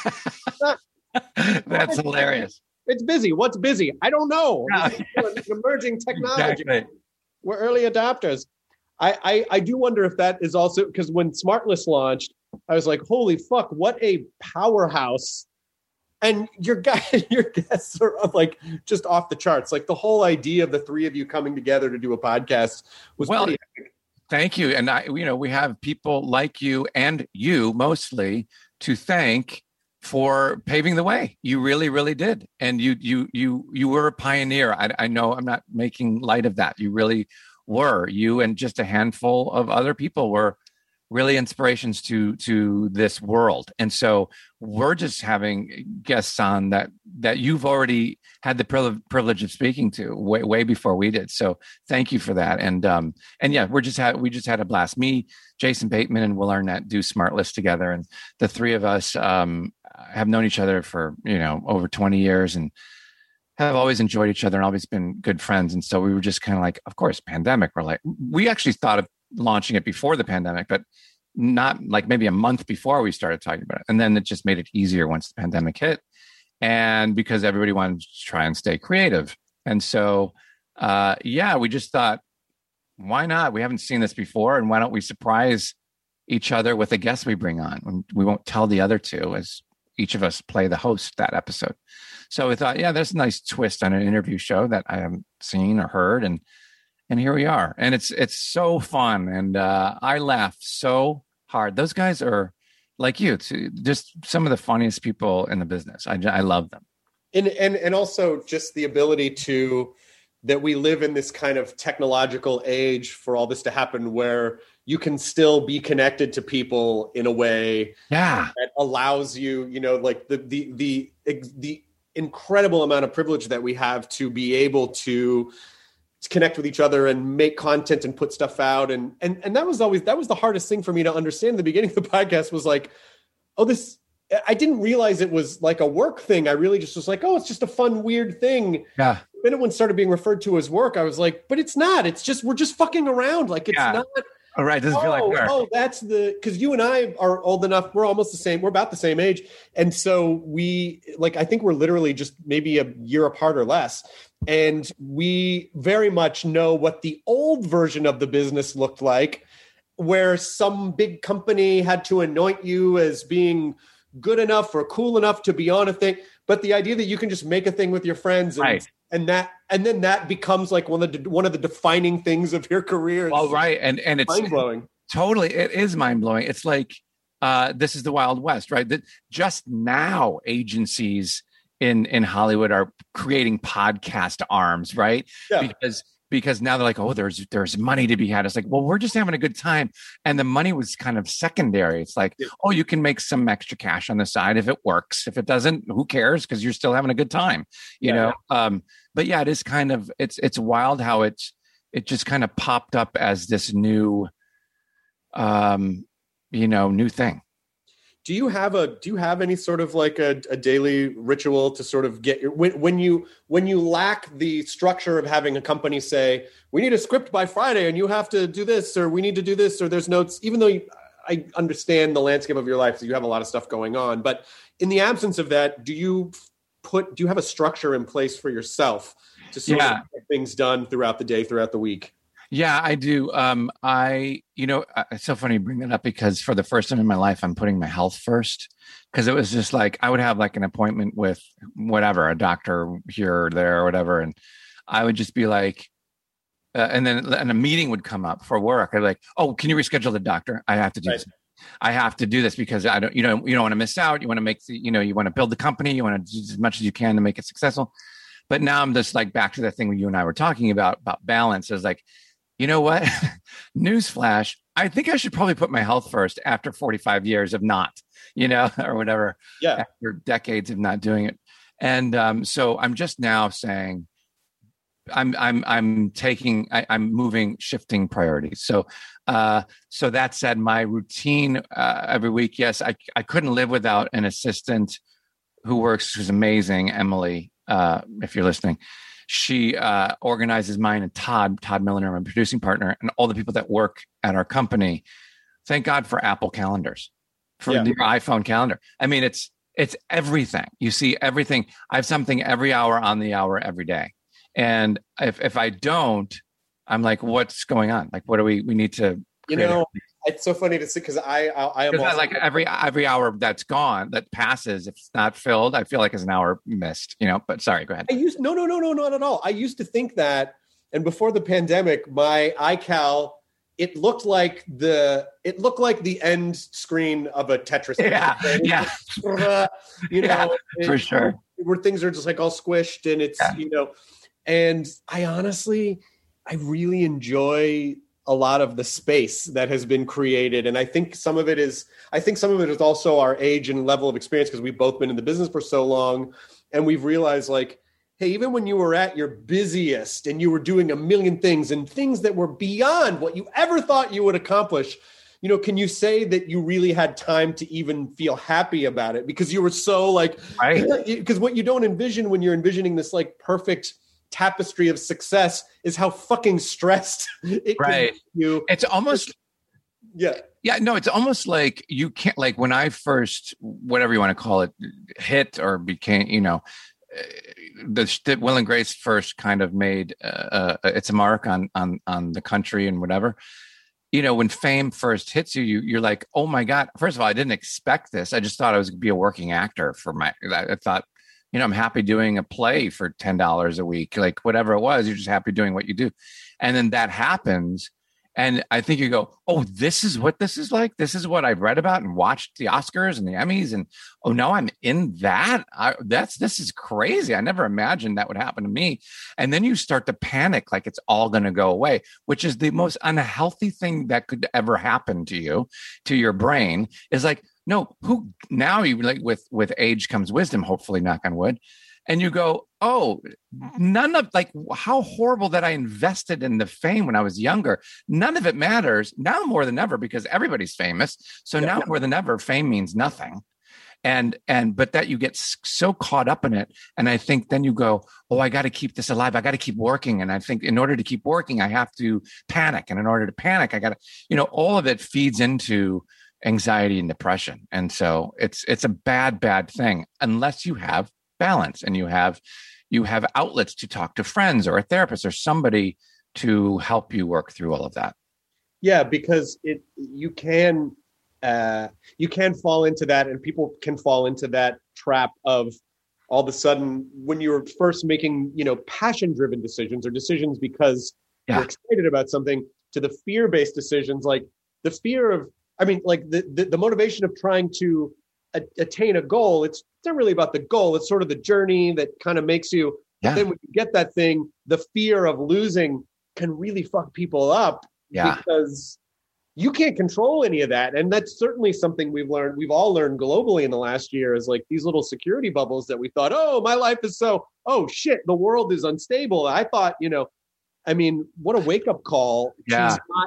That's hilarious. It's busy. What's busy? I don't know. No. It's emerging technology. Exactly. We're early adopters. I, I, I do wonder if that is also, because when SmartLess launched, I was like, holy fuck, what a powerhouse. And your guy, your guests are like just off the charts. Like the whole idea of the three of you coming together to do a podcast was well, pretty epic. Thank you. And I, you know, we have people like you and you mostly to thank for paving the way. You really, really did. And you, you, you, you were a pioneer. I, I know I'm not making light of that. You really were. You and just a handful of other people were really inspirations to to this world. And so we're just having guests on that that you've already had the privilege, privilege of speaking to way, way before we did. So thank you for that. And um and yeah, we're just had we just had a blast. Me, Jason Bateman, and Will Arnett do SmartLess together, and the three of us um have known each other for, you know, over twenty years and have always enjoyed each other and always been good friends. And so we were just kind of like, of course, pandemic. We're like, we actually thought of launching it before the pandemic, but not like maybe a month before we started talking about it. And then it just made it easier once the pandemic hit. And because everybody wanted to try and stay creative. And so, uh, yeah, we just thought, why not? We haven't seen this before. And why don't we surprise each other with a guest we bring on? We won't tell the other two, as each of us play the host that episode. So we thought, yeah, there's a nice twist on an interview show that I haven't seen or heard. And And here we are. And it's it's so fun. And uh, I laugh so hard. Those guys are like you, too, just some of the funniest people in the business. I, I love them. And, and and also just the ability to, that we live in this kind of technological age for all this to happen, where you can still be connected to people in a way yeah. that allows you, you know, like the the the the incredible amount of privilege that we have to be able to to connect with each other and make content and put stuff out. And, and, and that was always, that was the hardest thing for me to understand in the beginning of the podcast, was like, oh, this, I didn't realize it was like a work thing. I really just was like, oh, it's just a fun, weird thing. Yeah. Then when it started being referred to as work, I was like, but it's not, it's just, we're just fucking around. Like it's yeah. not. All right. Doesn't oh, feel like work. Oh, that's the, because you and I are old enough. We're almost the same. We're about the same age. And so we, like, I think we're literally just maybe a year apart or less. And we very much know what the old version of the business looked like, where some big company had to anoint you as being good enough or cool enough to be on a thing. But the idea that you can just make a thing with your friends and right. and that and then that becomes like one of the one of the defining things of your career. It's well, right, and and it's mind blowing. Totally, it is mind blowing. It's like uh, this is the Wild West, right? That just now agencies in in Hollywood are creating podcast arms, right? Yeah. Because because now they're like, oh, there's there's money to be had. It's like, well, we're just having a good time, and the money was kind of secondary. It's like, yeah. oh, you can make some extra cash on the side if it works. If it doesn't, who cares? Because you're still having a good time, you yeah. know. Um, but yeah, it is kind of it's it's wild how it's it just kind of popped up as this new, um, you know, new thing. Do you have a do you have any sort of like a, a daily ritual to sort of get your when, when you when you lack the structure of having a company say we need a script by Friday and you have to do this or we need to do this or there's notes, even though you, I understand the landscape of your life, so you have a lot of stuff going on, but in the absence of that, do you put do you have a structure in place for yourself to sort yeah. of get things done throughout the day, throughout the week? Yeah, I do. Um, I, you know, it's so funny you bring that up because for the first time in my life, I'm putting my health first. Because it was just like I would have like an appointment with whatever, a doctor here or there or whatever, and I would just be like, uh, and then and a meeting would come up for work. I'd be like, oh, can you reschedule the doctor? I have to do right. this. I have to do this because I don't, you know, you don't want to miss out. You want to make, the, you know, you want to build the company. You want to do as much as you can to make it successful. But now I'm just like back to the thing you and I were talking about about balance. Is like, you know what? Newsflash. I think I should probably put my health first after forty-five years of not, you know, or whatever. Yeah. After decades of not doing it. And um, so I'm just now saying I'm I'm I'm taking I, I'm moving, shifting priorities. So uh, so that said, my routine uh, every week, yes, I I couldn't live without an assistant who works, who's amazing, Emily, uh, if you're listening. She uh, organizes mine and Todd, Todd Milliner, my producing partner, and all the people that work at our company. Thank God for Apple calendars, for yeah. your iPhone calendar. I mean, it's it's everything. You see everything. I have something every hour on the hour every day. And if if I don't, I'm like, what's going on? Like, what do we, we need to, you know, it's so funny to see because I, I, I am also- like every, every hour that's gone, that passes, if it's not filled, I feel like it's an hour missed, you know, but sorry, go ahead. I used, no, no, no, no, not at all. I used to think that. And before the pandemic, my iCal, it looked like the, it looked like the end screen of a Tetris. Yeah. Game. Yeah. You know, yeah, it, for sure. Where things are just like all squished and it's, yeah. you know, and I honestly, I really enjoy a lot of the space that has been created. And I think some of it is, I think some of it is also our age and level of experience because we've both been in the business for so long. And we've realized like, hey, even when you were at your busiest and you were doing a million things and things that were beyond what you ever thought you would accomplish, you know, can you say that you really had time to even feel happy about it? Because you were so like, right. Because what you don't envision when you're envisioning this like perfect tapestry of success is how fucking stressed it right. can make you. It's almost, yeah. Yeah, no, it's almost like you can't, like when I first, whatever you want to call it, hit or became, you know, the, the Will and Grace first kind of made uh, uh, its a mark on, on, on the country and whatever. You know, when fame first hits you, you, you're like, oh my God. First of all, I didn't expect this. I just thought I was going to be a working actor for my, I thought, you know, I'm happy doing a play for ten dollars a week, like whatever it was, you're just happy doing what you do. And then that happens. And I think you go, oh, this is what this is like. This is what I've read about and watched the Oscars and the Emmys. And, oh, no, I'm in that. I, that's, this is crazy. I never imagined that would happen to me. And then you start to panic like it's all going to go away, which is the most unhealthy thing that could ever happen to you, to your brain is like, no, who now you like with, with age comes wisdom, hopefully, knock on wood. And you go, oh, none of like how horrible that I invested in the fame when I was younger. None of it matters now more than ever because everybody's famous. So yeah. now more than ever, fame means nothing. And, and, but that you get so caught up in it. And I think then you go, oh, I got to keep this alive. I got to keep working. And I think in order to keep working, I have to panic. And in order to panic, I got to, you know, all of it feeds into anxiety and depression. And so it's, it's a bad, bad thing unless you have balance and you have you have outlets to talk to friends or a therapist or somebody to help you work through all of that. Yeah, because it you can uh, you can fall into that, and people can fall into that trap of all of a sudden when you were first making, you know, passion driven decisions or decisions because yeah. you're excited about something, to the fear-based decisions, like the fear of, I mean, like the, the, the motivation of trying to a, attain a goal. It's, it's not really about the goal. It's sort of the journey that kind of makes you, yeah. then when you get that thing, the fear of losing can really fuck people up yeah. because you can't control any of that. And that's certainly something we've learned, we've all learned globally in the last year, is like these little security bubbles that we thought, oh, my life is so, oh shit, the world is unstable. I thought, you know, I mean, what a wake up call yeah. to not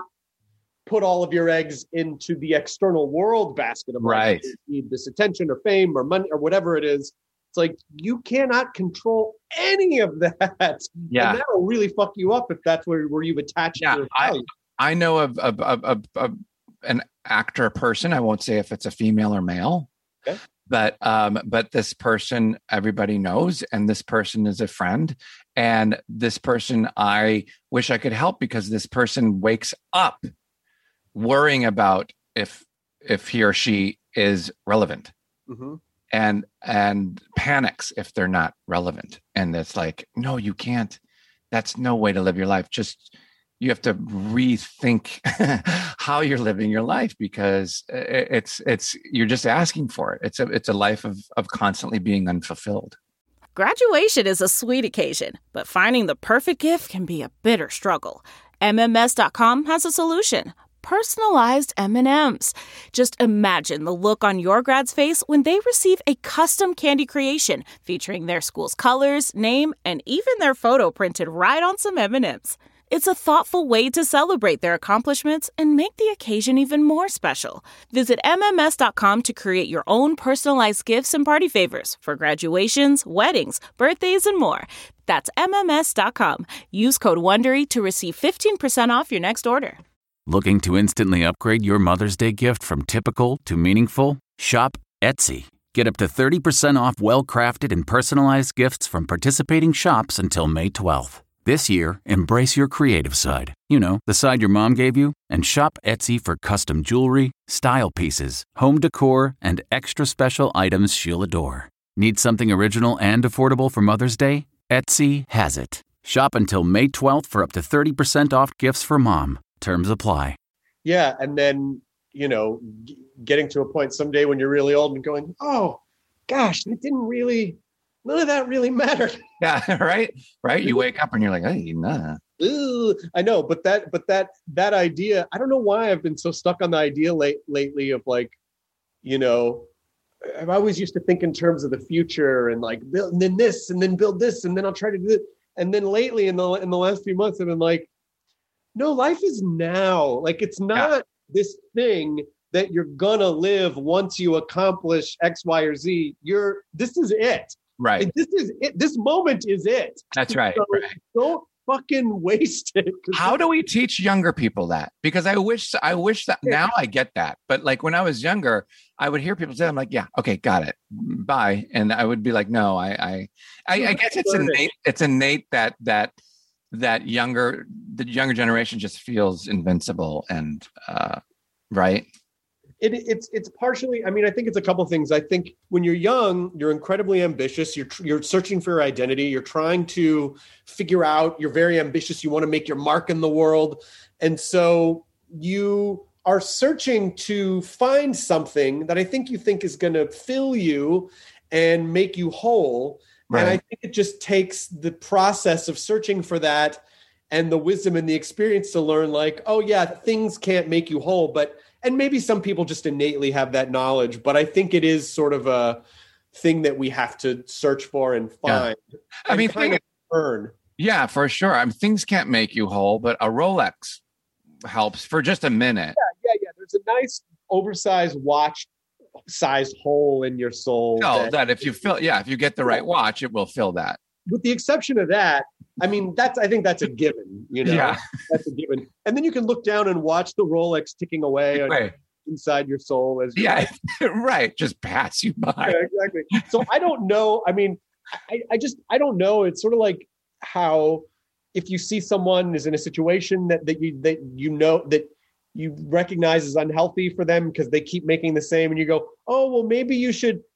put all of your eggs into the external world basket of right. like, you need this attention or fame or money or whatever it is. It's like, you cannot control any of that. Yeah. And that'll really fuck you up if that's where, where you've attached yeah, your I, value. I know of, of, of, of, of an actor person. I won't say if it's a female or male, okay. but, um, but this person, everybody knows, and this person is a friend, and this person, I wish I could help, because this person wakes up worrying about if, if he or she is relevant. Mm-hmm. and and panics if they're not relevant. And it's like, no, you can't. That's no way to live your life. Just, you have to rethink how you're living your life, because it's it's you're just asking for it. It's a it's a life of of constantly being unfulfilled. Graduation is a sweet occasion, but finding the perfect gift can be a bitter struggle. M M S dot com has a solution. Personalized M and M's. Just imagine the look on your grad's face when they receive a custom candy creation featuring their school's colors, name, and even their photo printed right on some M and M's. It's a thoughtful way to celebrate their accomplishments and make the occasion even more special. Visit M M S dot com to create your own personalized gifts and party favors for graduations, weddings, birthdays, and more. That's M M S dot com. Use code WONDERY to receive fifteen percent off your next order. Looking to instantly upgrade your Mother's Day gift from typical to meaningful? Shop Etsy. Get up to thirty percent off well-crafted and personalized gifts from participating shops until May twelfth. This year, embrace your creative side. You know, the side your mom gave you. And shop Etsy for custom jewelry, style pieces, home decor, and extra special items she'll adore. Need something original and affordable for Mother's Day? Etsy has it. Shop until May twelfth for up to thirty percent off gifts for mom. Terms apply. Yeah. And then, you know, g- getting to a point someday when you're really old and going, oh, gosh, that didn't really, none of that really mattered. Yeah. Right. Right. You wake up and you're like, hey, nah. Ooh, I know. But that, but that, that idea, I don't know why I've been so stuck on the idea late lately of like, you know, I've always used to think in terms of the future and like build and then this and then build this and then I'll try to do it. And then lately in the, in the last few months, I've been like, no, life is now. Like, it's not yeah. this thing that you're gonna live once you accomplish X, Y, or Z. You're, this is it. Right. Like, this is it. This moment is it. That's right. So right. Don't fucking waste it. How do we teach younger people that? Because I wish, I wish that yeah. now I get that. But like when I was younger, I would hear people say, I'm like, yeah, okay, got it. Bye. And I would be like, no, I, I, I, I guess it's innate. It's innate that, that, that younger, the younger generation just feels invincible and uh, right. It, it's it's partially. I mean, I think it's a couple things. I think when you're young, you're incredibly ambitious. You're you're searching for your identity. You're trying to figure out. You're very ambitious. You want to make your mark in the world, and so you are searching to find something that I think you think is going to fill you and make you whole. Right. And I think it just takes the process of searching for that and the wisdom and the experience to learn like, oh yeah, things can't make you whole, but, and maybe some people just innately have that knowledge, but I think it is sort of a thing that we have to search for and find. Yeah. I mean, kind of earn. Yeah, for sure. I mean, things can't make you whole, but a Rolex helps for just a minute. Yeah, yeah, yeah. There's a nice oversized watch sized hole in your soul. No, that, that if you fill, yeah, if you get the right watch, it will fill that. With the exception of that, I mean, that's, I think that's a given, you know, yeah. that's a given. And then you can look down and watch the Rolex ticking away on, inside your soul. As yeah, right. Just pass you by. Yeah, exactly. So I don't know. I mean, I, I just, I don't know. It's sort of like how if you see someone is in a situation that, that you, that you know, that you recognize as unhealthy for them because they keep making the same and you go, oh, well, maybe you should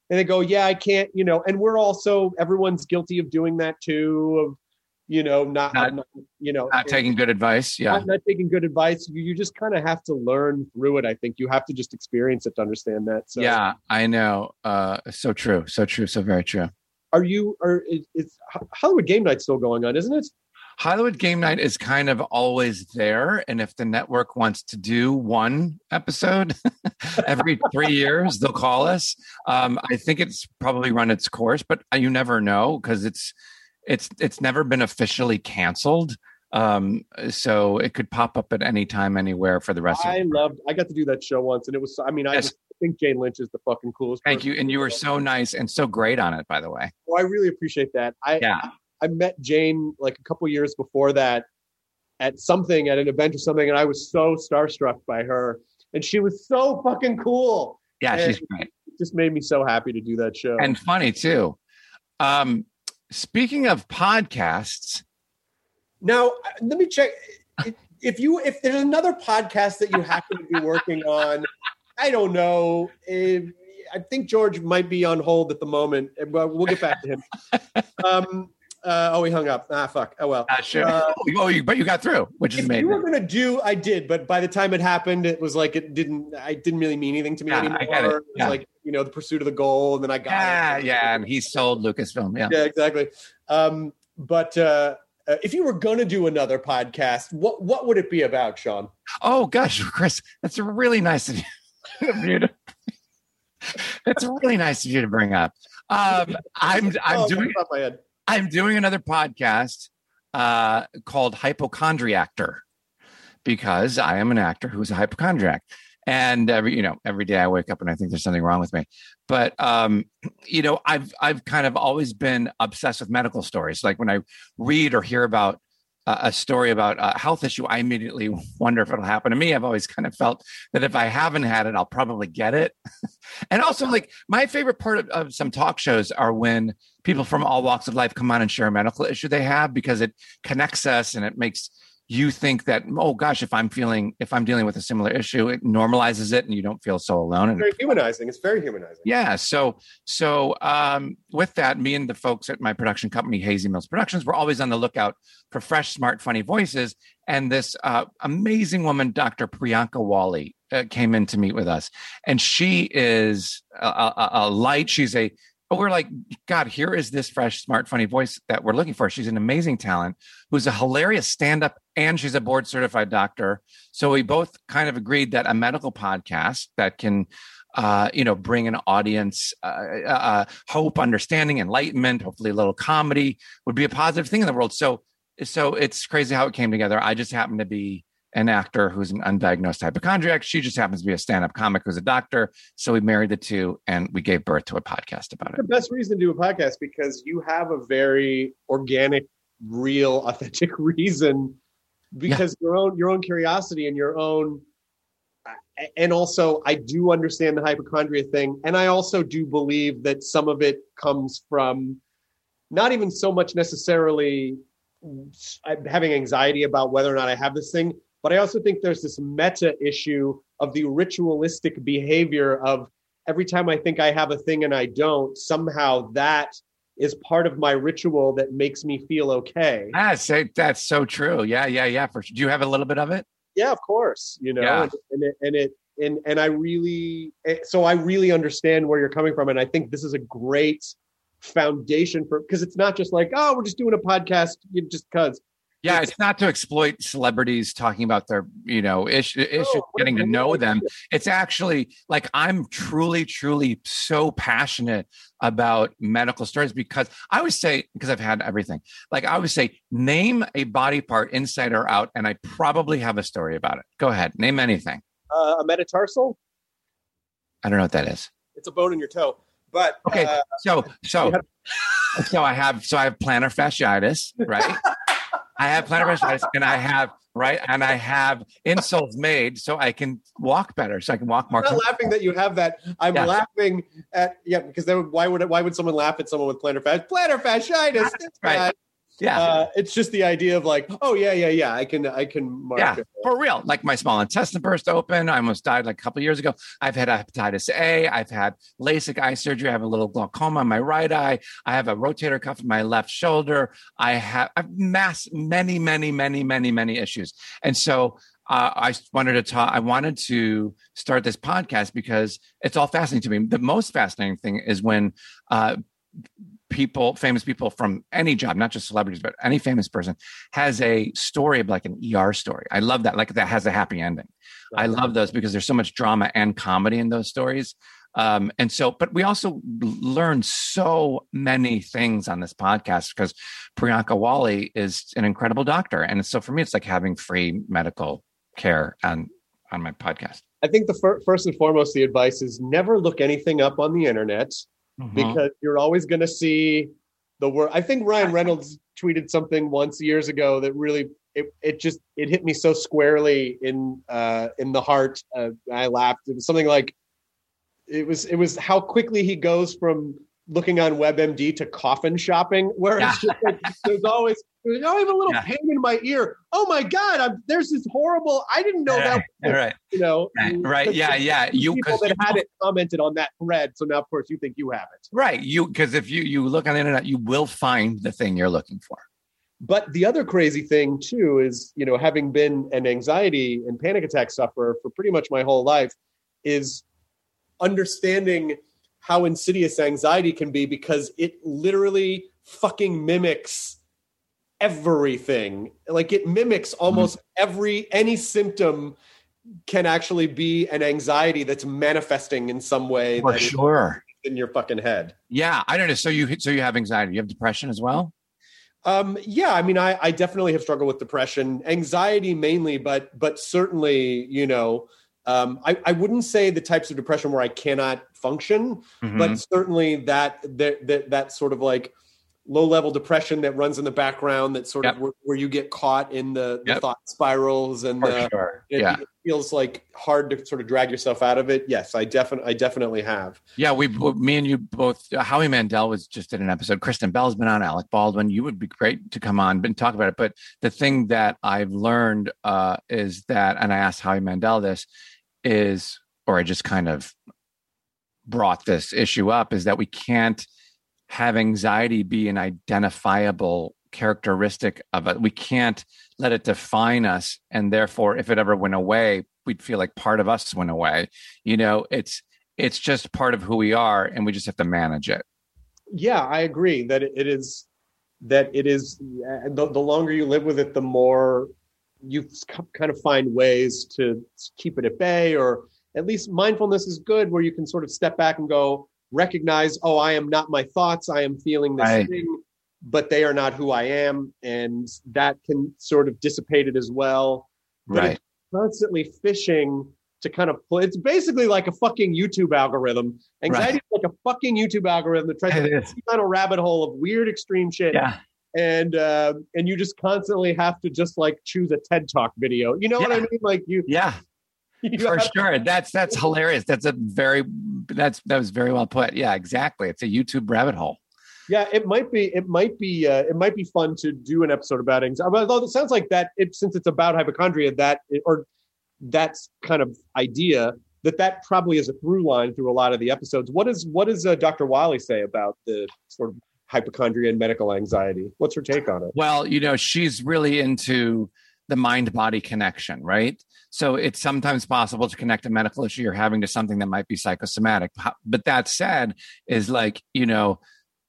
And they go, yeah, I can't, you know, and we're also, everyone's guilty of doing that too, of, you know, not, Not- not you know, Not taking good advice. Yeah. not, not taking good advice. You, you just kind of have to learn through it. I think you have to just experience it to understand that. So Yeah, I know. Uh, so true. So true. So very true. are you, are, is, is Hollywood Game Night still going on, isn't it? Hollywood Game Night is kind of always there. And if the network wants to do one episode every three years, they'll call us. Um, I think it's probably run its course, but you never know because it's it's it's never been officially canceled. Um, so it could pop up at any time, anywhere for the rest I of the loved, I got to do that show once and it was, I mean, I Yes. just think Jane Lynch is the fucking coolest. Thank person. you. And you were so nice and so great on it, by the way. Well, I really appreciate that. I, Yeah. I met Jane like a couple years before that at something, at an event or something, and I was so starstruck by her. And she was so fucking cool. Yeah, And she's great. It just made me so happy to do that show. And funny too. Um, speaking of podcasts, now, uh, let me check. If- If you if there's another podcast that you happen to be working on, I don't know. If, I think George might be on hold at the moment, but we'll get back to him. Um, uh, oh, he hung up. Ah, fuck. Oh well. uh, sure. Uh, oh, you, but you got through, which is If amazing. you were gonna do, I did, but by the time it happened, it was like it didn't. I didn't really mean anything to me Yeah, I anymore. get it. was Yeah. like you know the pursuit of the goal, and then I got yeah, it. yeah, and he sold Lucasfilm. Yeah. Yeah, exactly. Um, but uh, uh, if you were gonna do another podcast, what what would it be about, Sean? Oh gosh, Chris, that's really nice of you. of you to, it's really nice of you to bring up. Um, I'm I'm Oh, doing off my head. I'm doing another podcast uh, called Hypochondriactor because I am an actor who's a hypochondriac. And every, you know, every day I wake up and I think there's something wrong with me. But, um, you know, I've, I've kind of always been obsessed with medical stories. Like when I read or hear about uh, a story about a health issue, I immediately wonder if it'll happen to me. I've always kind of felt that if I haven't had it, I'll probably get it. And also, like, my favorite part of, of some talk shows are when people from all walks of life come on and share a medical issue they have, because it connects us and it makes you think that, oh gosh, if I'm feeling, if I'm dealing with a similar issue, it normalizes it and you don't feel so alone. And Very humanizing. It's very humanizing. yeah. So, so um, with that, me and the folks at my production company, Hazy Mills Productions, we're always on the lookout for fresh, smart, funny voices. And this uh, amazing woman, Doctor Priyanka Wally, uh, came in to meet with us. And she is a, a, a light. She's a, but we're like, God, here is this fresh, smart, funny voice that we're looking for. She's an amazing talent who's a hilarious stand-up, and she's a board certified doctor. So we both kind of agreed that a medical podcast that can, uh, you know, bring an audience uh, uh, hope, understanding, enlightenment, hopefully a little comedy would be a positive thing in the world. So, so it's crazy how it came together. I just happen to be an actor who's an undiagnosed hypochondriac. She just happens to be a stand-up comic who's a doctor. So we married the two and we gave birth to a podcast about The it. best reason to do a podcast because you have a very organic, real, authentic reason. Because your own your own curiosity and your own, and also I do understand the hypochondria thing, and I also do believe that some of it comes from not even so much necessarily having anxiety about whether or not I have this thing, but I also think there's this meta issue of the ritualistic behavior of every time I think I have a thing and I don't, somehow that is part of my ritual that makes me feel okay. That's that's so true. Yeah, yeah, yeah. For sure. Do you have a little bit of it? Yeah, of course. You know, Yeah. and, and it and it and and I really so I really understand where you're coming from, and I think this is a great foundation for, because it's not just like, oh, we're just doing a podcast just because. Yeah, it's not to exploit celebrities talking about their, you know, issue, issues, what getting a to know great them. idea. It's actually like I'm truly, truly so passionate about medical stories because I always say, because I've had everything, like I always say, name a body part inside or out, and I probably have a story about it. Go ahead, name anything. Uh, a metatarsal, I don't know what that is. it's a bone in your toe. But Okay, uh, so so so I have so I have plantar fasciitis, right? I have plantar fasciitis, and I have right, and I have insoles made so I can walk better, so I can walk more. I'm not laughing that you have that. I'm Yeah. laughing at yeah, because then why would why would someone laugh at someone with plantar fasciitis? Plantar fasciitis. That's Right. bad. Yeah. Uh, it's just the idea of like, oh yeah, yeah, yeah. I can, I can mark Yeah, it. for real. Like my small intestine burst open. I almost died like a couple of years ago. I've had hepatitis A. I've had LASIK eye surgery. I have a little glaucoma in my right eye. I have a rotator cuff in my left shoulder. I have, I have mass, many, many, many, many, many issues. And so uh, I wanted to talk. I wanted to start this podcast because it's all fascinating to me. The most fascinating thing is when uh, people, famous people from any job, not just celebrities, but any famous person has a story of like an E R story. I love that. Like that has a happy ending. Right. I love those because there's so much drama and comedy in those stories. Um, and so, but we also learn so many things on this podcast because Priyanka Wally is an incredible doctor. And so for me, it's like having free medical care on, on my podcast. I think the fir- first and foremost, the advice is never look anything up on the internet. Mm-hmm. Because you're always going to see the word. I think Ryan Reynolds tweeted something once years ago that really it it just it hit me so squarely in uh, in the heart. Uh, I laughed. It was something like it was it was how quickly he goes from looking on WebMD to coffin shopping, where yeah. it's just like, there's always there's always a little yeah. pain in my ear. Oh my God, I'm, there's this horrible. I didn't know right. that. Right. You know. Right. right. Yeah. Yeah. You people that you had know. it commented on that thread, so now of course you think you have it. Right. You because if you you look on the internet, you will find the thing you're looking for. But the other crazy thing too is, you know, having been an anxiety and panic attack sufferer for pretty much my whole life, is understanding how insidious anxiety can be because it literally fucking mimics everything. Like it mimics almost mm-hmm. every, any symptom can actually be an anxiety that's manifesting in some way. For that sure. In your fucking head. Yeah. I don't know. So you, so you have anxiety, you have depression as well? Um, yeah, I mean, I, I definitely have struggled with depression, anxiety mainly, but, but certainly, you know, Um, I, I wouldn't say the types of depression where I cannot function, mm-hmm. but certainly that, that that that sort of like low level depression that runs in the background, that sort yep. of where, where you get caught in the, the yep. thought spirals and For the, sure. it, yeah. it feels like hard to sort of drag yourself out of it. Yes, I definitely I definitely have. Yeah, we me and you both. Uh, Howie Mandel was just in an episode. Kristen Bell's been on. Alec Baldwin. You would be great to come on and talk about it. But the thing that I've learned uh, is that, and I asked Howie Mandel this. Is, or I just kind of brought this issue up, is that we can't have anxiety be an identifiable characteristic of it. We can't let it define us. And therefore, if it ever went away, we'd feel like part of us went away. You know, it's, it's just part of who we are and we just have to manage it. Yeah, I agree that it is, that it is, the, the longer you live with it, the more you kind of find ways to keep it at bay, or at least mindfulness is good where you can sort of step back and go recognize, oh, I am not my thoughts. I am feeling this right. thing, but they are not who I am. And that can sort of dissipate it as well. But right. it's constantly fishing to kind of pull. It's basically like a fucking YouTube algorithm. Anxiety right. is like a fucking YouTube algorithm that tries to find a rabbit hole of weird extreme shit. Yeah. And uh, and you just constantly have to just like choose a TED Talk video. You know yeah. what I mean? Like you, yeah, you for sure. To- that's that's hilarious. That's a very that's that was very well put. Yeah, exactly. It's a YouTube rabbit hole. Yeah, it might be. It might be. Uh, it might be fun to do an episode about anxiety. Although it sounds like that, it, since it's about hypochondria, that or that's kind of idea that that probably is a through line through a lot of the episodes. What is what does uh, Doctor Wally say about the sort of hypochondria and medical anxiety? What's her take on it? Well, you know, she's really into the mind-body connection, right? So it's sometimes possible to connect a medical issue you're having to something that might be psychosomatic. But that said, is like, you know,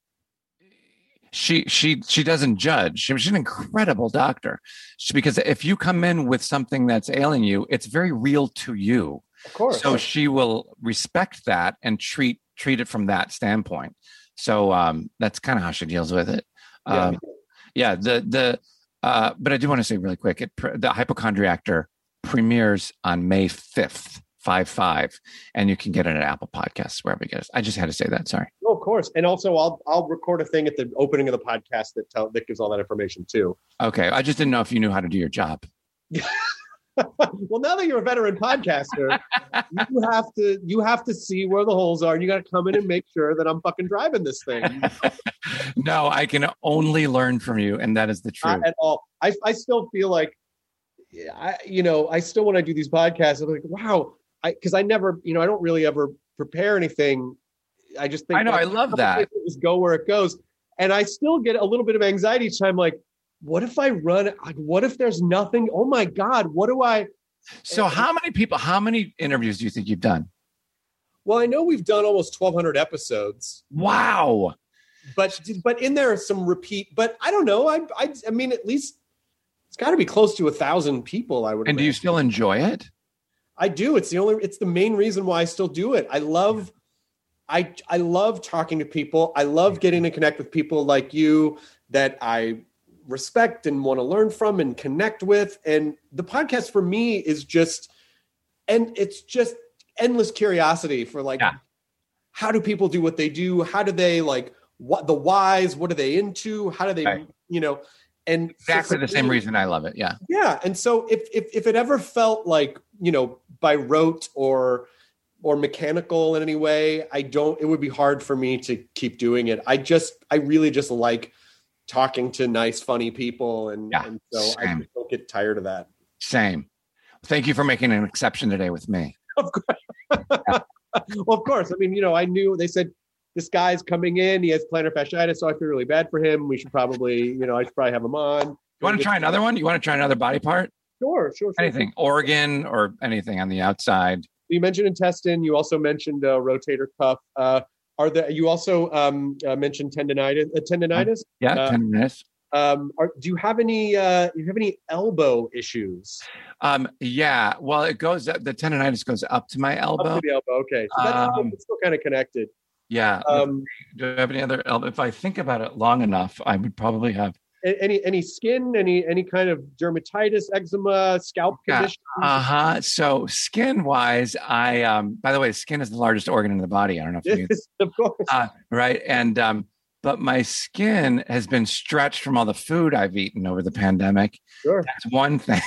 she she she doesn't judge. She's an incredible doctor. She, because if you come in with something that's ailing you, it's very real to you. Of course. So she will respect that and treat treat it from that standpoint. So um, that's kind of how she deals with it. Um, yeah. yeah, the the uh, but I do want to say really quick, it, the Hypochondriactor premieres on May fifth, five five, and you can get it at Apple Podcasts, wherever you get it. I just had to say that. Sorry. Oh, of course, and also I'll I'll record a thing at the opening of the podcast that tell that gives all that information too. Okay, I just didn't know if you knew how to do your job. Well, now that you're a veteran podcaster, you have to you have to see where the holes are, and you got to come in and make sure that I'm fucking driving this thing. No, I can only learn from you, and that is the truth. Not at all. I I still feel like, I you know, I still when I do these podcasts, I'm like, wow, I because I never, you know, I don't really ever prepare anything. I just think I know, like, I love that. Just go where it goes, and I still get a little bit of anxiety each time. Like, what if I run? Like, what if there's nothing? Oh my God, what do I? So how many people, how many interviews do you think you've done? Well, I know we've done almost twelve hundred episodes. Wow. But but in there are some repeat, but I don't know. I I, I mean, at least it's got to be close to a thousand people, I would And imagine. Do you still enjoy it? I do. It's the only, it's the main reason why I still do it. I love, I I love talking to people. I love getting to connect with people like you that I respect and want to learn from and connect with. And the podcast for me is just, and it's just endless curiosity for like, yeah. How do people do what they do? How do they like what the whys? What are they into? How do they, right. you know, and exactly so the me, same reason I love it. Yeah. Yeah. And so if, if, if it ever felt like, you know, by rote or, or mechanical in any way, I don't, it would be hard for me to keep doing it. I just, I really just like talking to nice, funny people. And, yeah, and so same. I just don't get tired of that. Same. Thank you for making an exception today with me. Of course. Yeah. Well, of course. I mean, you know, I knew they said this guy's coming in, he has plantar fasciitis, so I feel really bad for him. We should probably, you know, I should probably have him on. You want to try another one? You want to try another body part? Sure, sure, sure. Anything, organ or anything on the outside. You mentioned intestine. You also mentioned uh, rotator cuff. Uh, are there? You also um, uh, mentioned tendonitis. Uh, tendonitis. Yeah, uh, tendonitis. Um, are, do you have any? Uh, do you have any elbow issues? Um, yeah. Well, it goes. The tendonitis goes up to my elbow. Up to the elbow. Okay, so that's um, still kind of connected. Yeah. Um, do I have any other elbow? If I think about it long enough, I would probably have. Any any skin, any any kind of dermatitis, eczema, scalp yeah. condition? Uh-huh. So skin wise, I um by the way, skin is the largest organ in the body. I don't know if you yes, of course. Uh, right. And um, but my skin has been stretched from all the food I've eaten over the pandemic. Sure. That's one thing.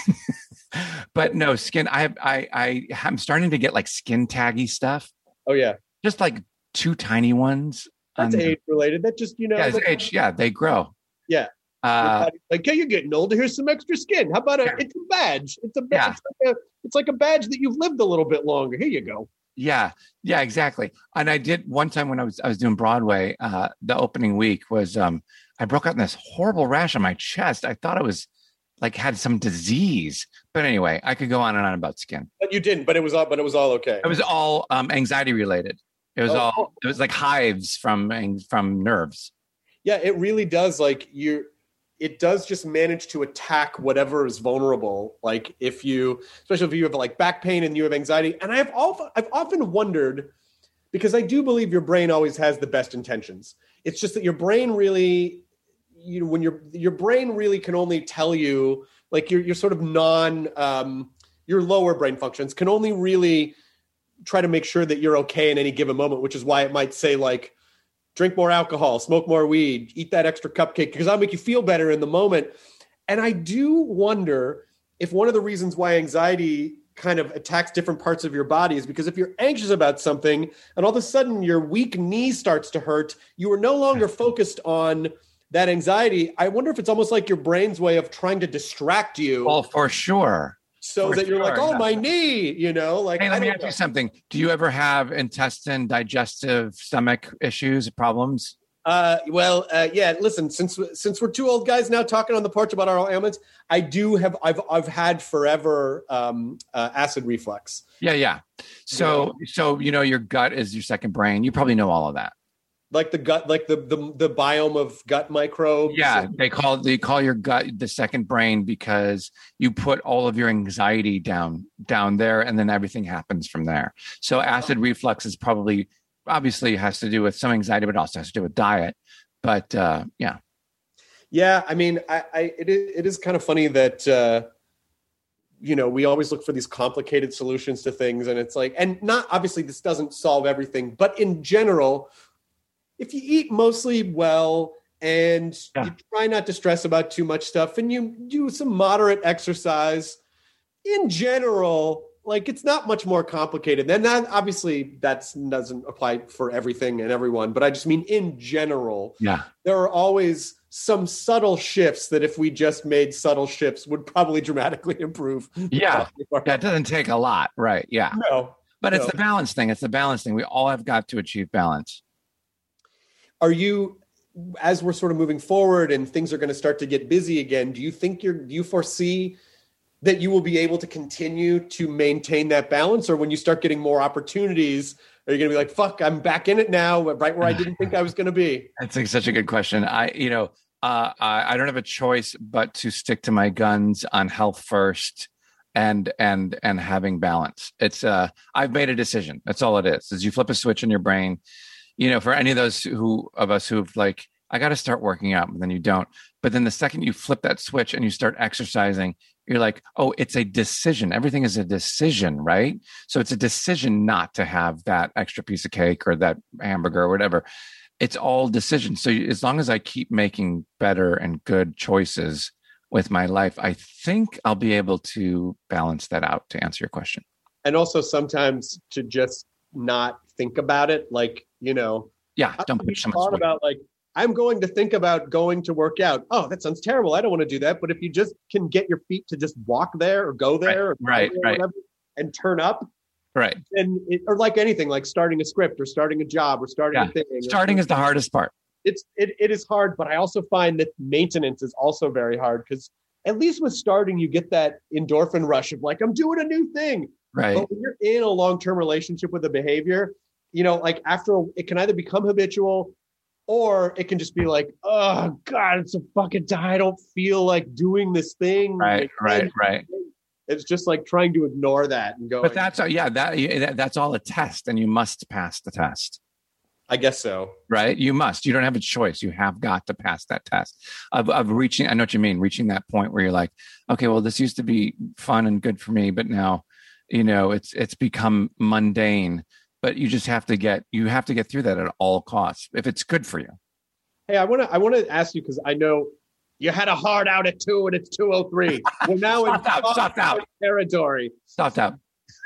But no, skin, I I I I'm starting to get like skin taggy stuff. Oh yeah. Just like two tiny ones. That's age related. That just, you know, yeah, it's age, yeah, they grow. Yeah. Uh, like, hey, you're getting older. Here's some extra skin. How about a? Yeah. It's a badge. It's a. Yeah. It's like a. It's like a badge that you've lived a little bit longer. Here you go. Yeah. Yeah. Exactly. And I did one time when I was I was doing Broadway. Uh, the opening week was um I broke out in this horrible rash on my chest. I thought it was like had some disease. But anyway, I could go on and on about skin. But you didn't. But it was all. But it was all okay. It was all um, anxiety related. It was oh. all. It was like hives from from nerves. Yeah, it really does. Like you. It does just manage to attack whatever is vulnerable. Like if you, especially if you have like back pain and you have anxiety. And I've often, I've often wondered, because I do believe your brain always has the best intentions. It's just that your brain really, you know, when your your brain really can only tell you, like your your sort of non, um, your lower brain functions can only really try to make sure that you're okay in any given moment, which is why it might say like, drink more alcohol, smoke more weed, eat that extra cupcake, because that'll make you feel better in the moment. And I do wonder if one of the reasons why anxiety kind of attacks different parts of your body is because if you're anxious about something and all of a sudden your weak knee starts to hurt, you are no longer focused on that anxiety. I wonder if it's almost like your brain's way of trying to distract you. Oh, for sure. So For that you're sure. like, oh, yeah. my knee, you know, like, hey, let I me don't ask know. you something. Do you ever have intestine, digestive, stomach issues, problems? Uh, well, uh, yeah, listen, since, since we're two old guys now talking on the porch about our ailments, I do have, I've, I've had forever, um, uh, acid reflux. Yeah. Yeah. So, Yeah. so, you know, your gut is your second brain. You probably know all of that. Like the gut, like the, the, the biome of gut microbes. Yeah. They call, they call your gut the second brain because you put all of your anxiety down, down there, and then everything happens from there. So acid reflux is probably, obviously has to do with some anxiety, but also has to do with diet. But uh, yeah. Yeah. I mean, I, I it, is, it is kind of funny that, uh, you know, we always look for these complicated solutions to things. And it's like, and not, obviously this doesn't solve everything, but in general, if you eat mostly well and yeah. you try not to stress about too much stuff and you do some moderate exercise, in general, like it's not much more complicated. And that obviously that doesn't apply for everything and everyone, but I just mean in general, yeah, there are always some subtle shifts that if we just made subtle shifts would probably dramatically improve. Yeah. That doesn't take a lot. Right. Yeah. No. But it's no. the balance thing. It's the balance thing. We all have got to achieve balance. Are you, as we're sort of moving forward and things are going to start to get busy again, do you think you're, do you foresee that you will be able to continue to maintain that balance? Or when you start getting more opportunities, are you going to be like, fuck, I'm back in it now, right where I didn't think I was going to be? That's like such a good question. I, you know, uh, I, I don't have a choice but to stick to my guns on health first and, and, and having balance. It's, uh, I've made a decision. That's all it is, is you flip a switch in your brain. You know, for any of those who of us who've like, I got to start working out, but then you don't. But then the second you flip that switch and you start exercising, you're like, oh, it's a decision. Everything is a decision, right? So it's a decision not to have that extra piece of cake or that hamburger or whatever. It's all decisions. So as long as I keep making better and good choices with my life, I think I'll be able to balance that out, to answer your question. And also sometimes to just not think about it. Like, you know, yeah, don't put so much thought weight. about like, I'm going to think about going to work out. Oh, that sounds terrible. I don't want to do that. But if you just can get your feet to just walk there or go there, or right, there right, or whatever, and turn up, right, and it, or like anything, like starting a script or starting a job or starting yeah. a thing. Starting is the hardest part. It's it it is hard, but I also find that maintenance is also very hard because at least with starting, you get that endorphin rush of like, I'm doing a new thing. Right. But when you're in a long-term relationship with a behavior, you know, like after a, it can either become habitual. Or it can just be like, oh God, it's a fucking die. I don't feel like doing this thing. Right, like, right, right. It's just like trying to ignore that and go. But that's yeah, that that's all a test, and you must pass the test. I guess so. Right, you must. You don't have a choice. You have got to pass that test of of reaching. I know what you mean. Reaching that point where you're like, okay, well, this used to be fun and good for me, but now, you know, it's it's become mundane. But you just have to get you have to get through that at all costs if it's good for you. Hey, I want to I want to ask you because I know you had a hard out at two and it's two oh three. We're now in out, stopped out territory. Stopped out.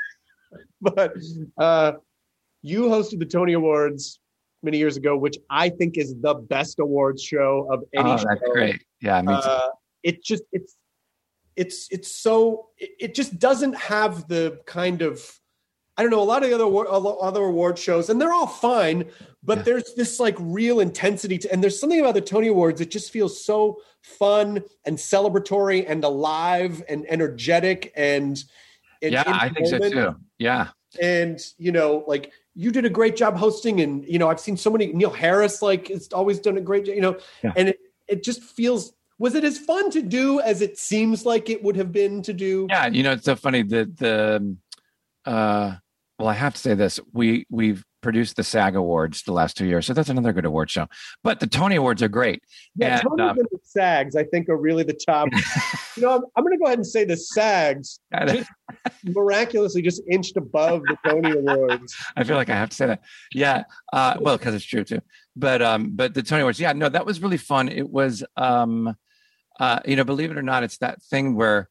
But uh, you hosted the Tony Awards many years ago, which I think is the best awards show of any oh, show. That's great. Yeah, me too. Uh, it just it's it's it's so it, it just doesn't have the kind of. I don't know, a lot of the other other award shows, and they're all fine, but yeah. there's this like real intensity to, and there's something about the Tony Awards that just feels so fun and celebratory and alive and energetic and, and yeah, I think so too. Yeah. And, you know, like you did a great job hosting, and, you know, I've seen so many, Neil Harris, like it's always done a great job, you know, yeah. and it, it just feels, was it as fun to do as it seems like it would have been to do? Yeah. You know, it's so funny that the, uh, well, I have to say this. We, we've produced the SAG Awards the last two years. So that's another good award show. But the Tony Awards are great. Yeah, and, Tony um, and the SAGs, I think, are really the top. you know, I'm, I'm going to go ahead and say the SAGs just miraculously just inched above the Tony Awards. I feel like I have to say that. Yeah. Uh, well, because it's true, too. But um, but the Tony Awards, yeah, no, that was really fun. It was, um, uh, you know, believe it or not, it's that thing where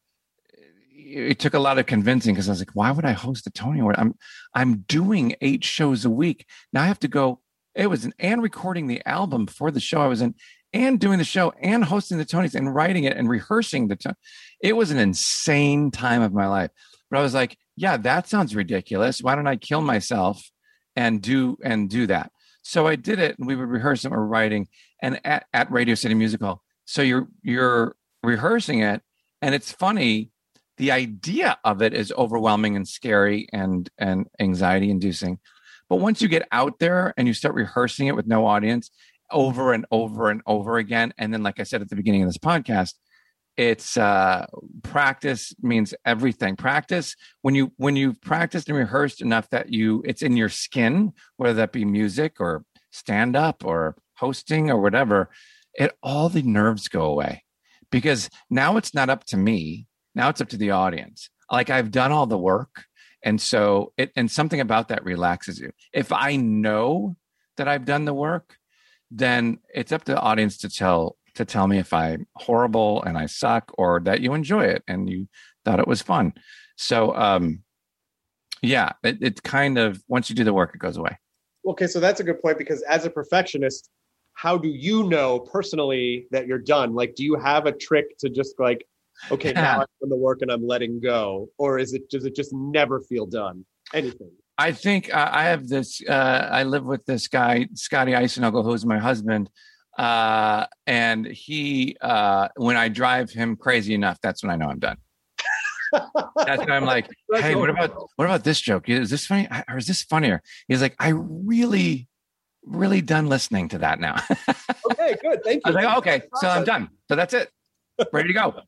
it took a lot of convincing because I was like, why would I host a Tony Award? I'm, I'm doing eight shows a week. Now I have to go. It was an, and recording the album for the show I was in and doing the show and hosting the Tonys and writing it and rehearsing the Tony. It was an insane time of my life. But I was like, yeah, that sounds ridiculous. Why don't I kill myself and do, and do that? So I did it, and we would rehearse it or writing and at, at Radio City Music Hall. So you're, you're rehearsing it, and it's funny. The idea of it is overwhelming and scary and, and anxiety inducing. But once you get out there and you start rehearsing it with no audience over and over and over again. And then, like I said at the beginning of this podcast, it's uh, practice means everything. Practice when you, when you've practiced and rehearsed enough that you, it's in your skin, whether that be music or stand up or hosting or whatever, it, all the nerves go away because now it's not up to me. Now it's up to the audience. Like I've done all the work. And so it, and something about that relaxes you. If I know that I've done the work, then it's up to the audience to tell, to tell me if I'm horrible and I suck or that you enjoy it and you thought it was fun. So, um, yeah, it, it kind of, once you do the work, it goes away. Okay, so that's a good point, because as a perfectionist, how do you know personally that you're done? Like, do you have a trick to just like, okay, now I've done the work and I'm letting go? Or is it, does it just never feel done? Anything? I think uh, I have this, uh, I live with this guy, Scotty Eisenogel, who's my husband. Uh, and he, uh, when I drive him crazy enough, that's when I know I'm done. That's when I'm like, hey, what about, what about this joke? Is this funny? Or is this funnier? He's like, I really, really done listening to that now. Okay, good. Thank you. I was like, okay, so I'm done. So that's it. Ready to go.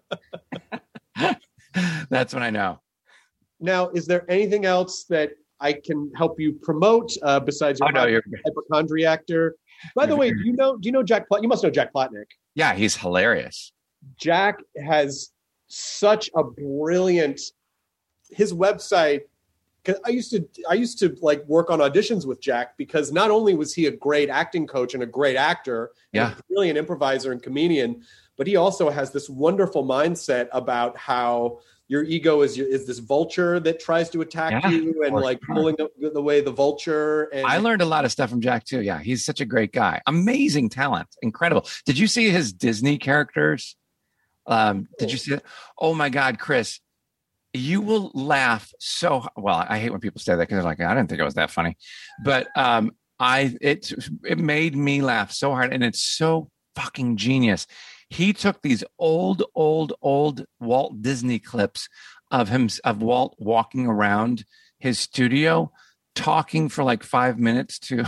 That's when I know. Now, is there anything else that I can help you promote uh, besides your oh, no, you're... hypochondriactor? By the way, do you know, do you know Jack, Pl- you must know Jack Plotnick. Yeah, he's hilarious. Jack has such a brilliant, his website, cause I used to, I used to like work on auditions with Jack, because not only was he a great acting coach and a great actor, yeah, and a brilliant improviser and comedian, but he also has this wonderful mindset about how your ego is is this vulture that tries to attack yeah, you and like sure. pulling the, the way the vulture. And I learned a lot of stuff from Jack too. Yeah, he's such a great guy. Amazing talent. Incredible. Did you see his Disney characters? Um, did you see it? Oh my God, Chris, you will laugh so well. I hate when people say that, because they're like, I didn't think it was that funny. But um, I it it made me laugh so hard, and it's so fucking genius. He took these old, old, old Walt Disney clips of him, of Walt walking around his studio, talking for like five minutes to,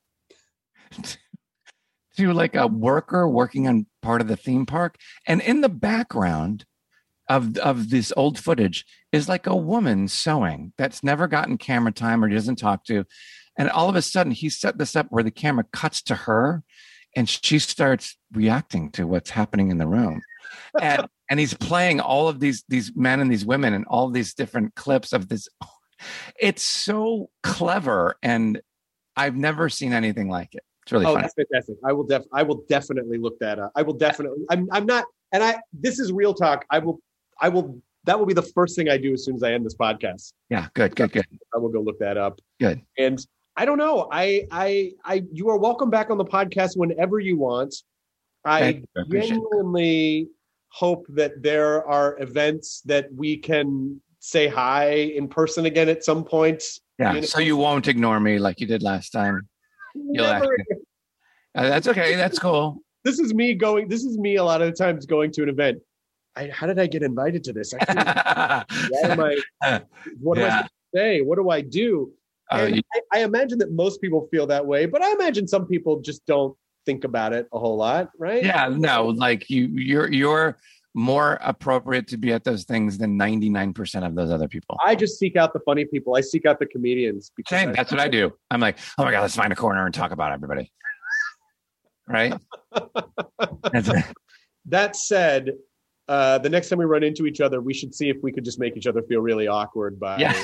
to like a worker working on part of the theme park. And in the background of, of this old footage is like a woman sewing that's never gotten camera time or doesn't talk to. And all of a sudden he set this up where the camera cuts to her, and she starts reacting to what's happening in the room. And and he's playing all of these these men and these women and all these different clips of this. It's so clever, and I've never seen anything like it. It's really oh, funny. That's fantastic. I will def I will definitely look that up. I will definitely. I'm I'm not, and I this is real talk. I will I will that will be the first thing I do as soon as I end this podcast. Yeah, good, good, good. I will go look that up. Good. And I don't know. I, I, I, you are welcome back on the podcast whenever you want. I genuinely hope that there are events that we can say hi in person again at some point. Yeah. You know? So you won't ignore me like you did last time. You'll Never. Uh, that's okay. That's cool. This is me going, this is me a lot of the times going to an event. I, how did I get invited to this? I what am I, what yeah. do I say? What do I do? Uh, and you, I, I imagine that most people feel that way, but I imagine some people just don't think about it a whole lot, right? Yeah, no, like you, you're you're more appropriate to be at those things than ninety-nine percent of those other people. I just seek out the funny people. I seek out the comedians. Same, that's what I do. I'm like, oh my God, let's find a corner and talk about everybody. Right? That's it. That said, uh, the next time we run into each other, we should see if we could just make each other feel really awkward by... Yeah.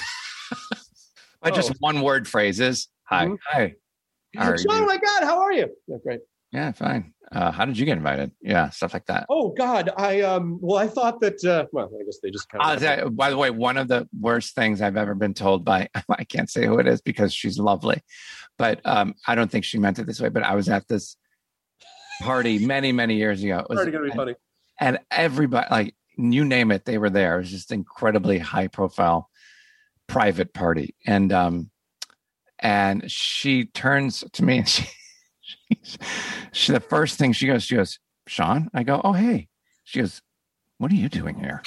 By oh. just one word phrases. Hi. Mm-hmm. Hi. Like, oh my God, how are you? Yeah, great. Yeah, fine. Uh, how did you get invited? Yeah, stuff like that. Oh God, I um. Well, I thought that. Uh, well, I guess they just kind of. Uh, that, by the way, one of the worst things I've ever been told by I can't say who it is because she's lovely, but um, I don't think she meant it this way. But I was at this party many, many years ago. It was already gonna be and, funny. And everybody, like you name it, they were there. It was just incredibly high profile. Private party, and um and she turns to me and she, she, she the first thing she goes she goes Sean, I go, oh hey, she goes, what are you doing here?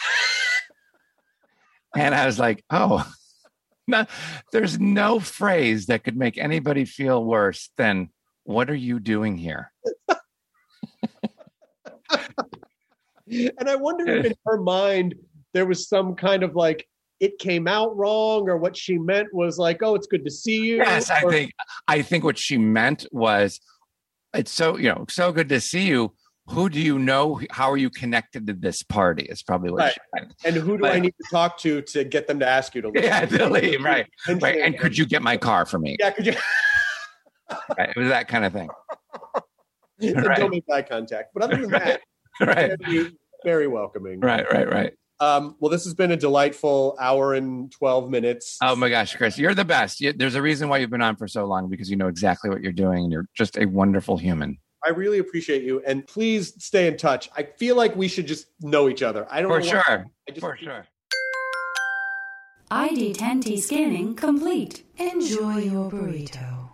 And I was like, oh no, there's no phrase that could make anybody feel worse than what are you doing here? And I wonder if in her mind there was some kind of like it came out wrong, or what she meant was like, oh, it's good to see you. Yes, I or- think I think what she meant was, it's so, you know, so good to see you. Who do you know? How are you connected to this party? Is probably what right. she meant. And who do but, I need to talk to to get them to ask you to leave? Yeah, to leave, right. right. And could you get my car for me? Yeah, could you? Right. It was that kind of thing. Right. Don't make eye contact. But other than that, right. very, very welcoming. Right, right, right. Um, well, this has been a delightful hour and twelve minutes. Oh my gosh, Chris, you're the best. You, there's a reason why you've been on for so long, because you know exactly what you're doing and you're just a wonderful human. I really appreciate you. And please stay in touch. I feel like we should just know each other. I don't For know sure. why. I just, For sure. I D ten T scanning complete. Enjoy your burrito.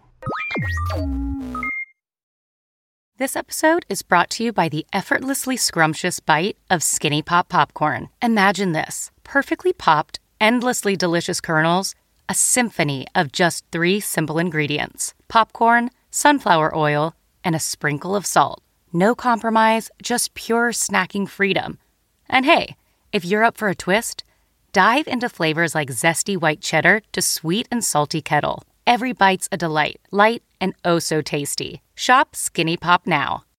This episode is brought to you by the effortlessly scrumptious bite of Skinny Pop popcorn. Imagine this: perfectly popped, endlessly delicious kernels, a symphony of just three simple ingredients: popcorn, sunflower oil, and a sprinkle of salt. No compromise, just pure snacking freedom. And hey, if you're up for a twist, dive into flavors like zesty white cheddar to sweet and salty kettle. Every bite's a delight, light and oh so tasty. Shop Skinny Pop now.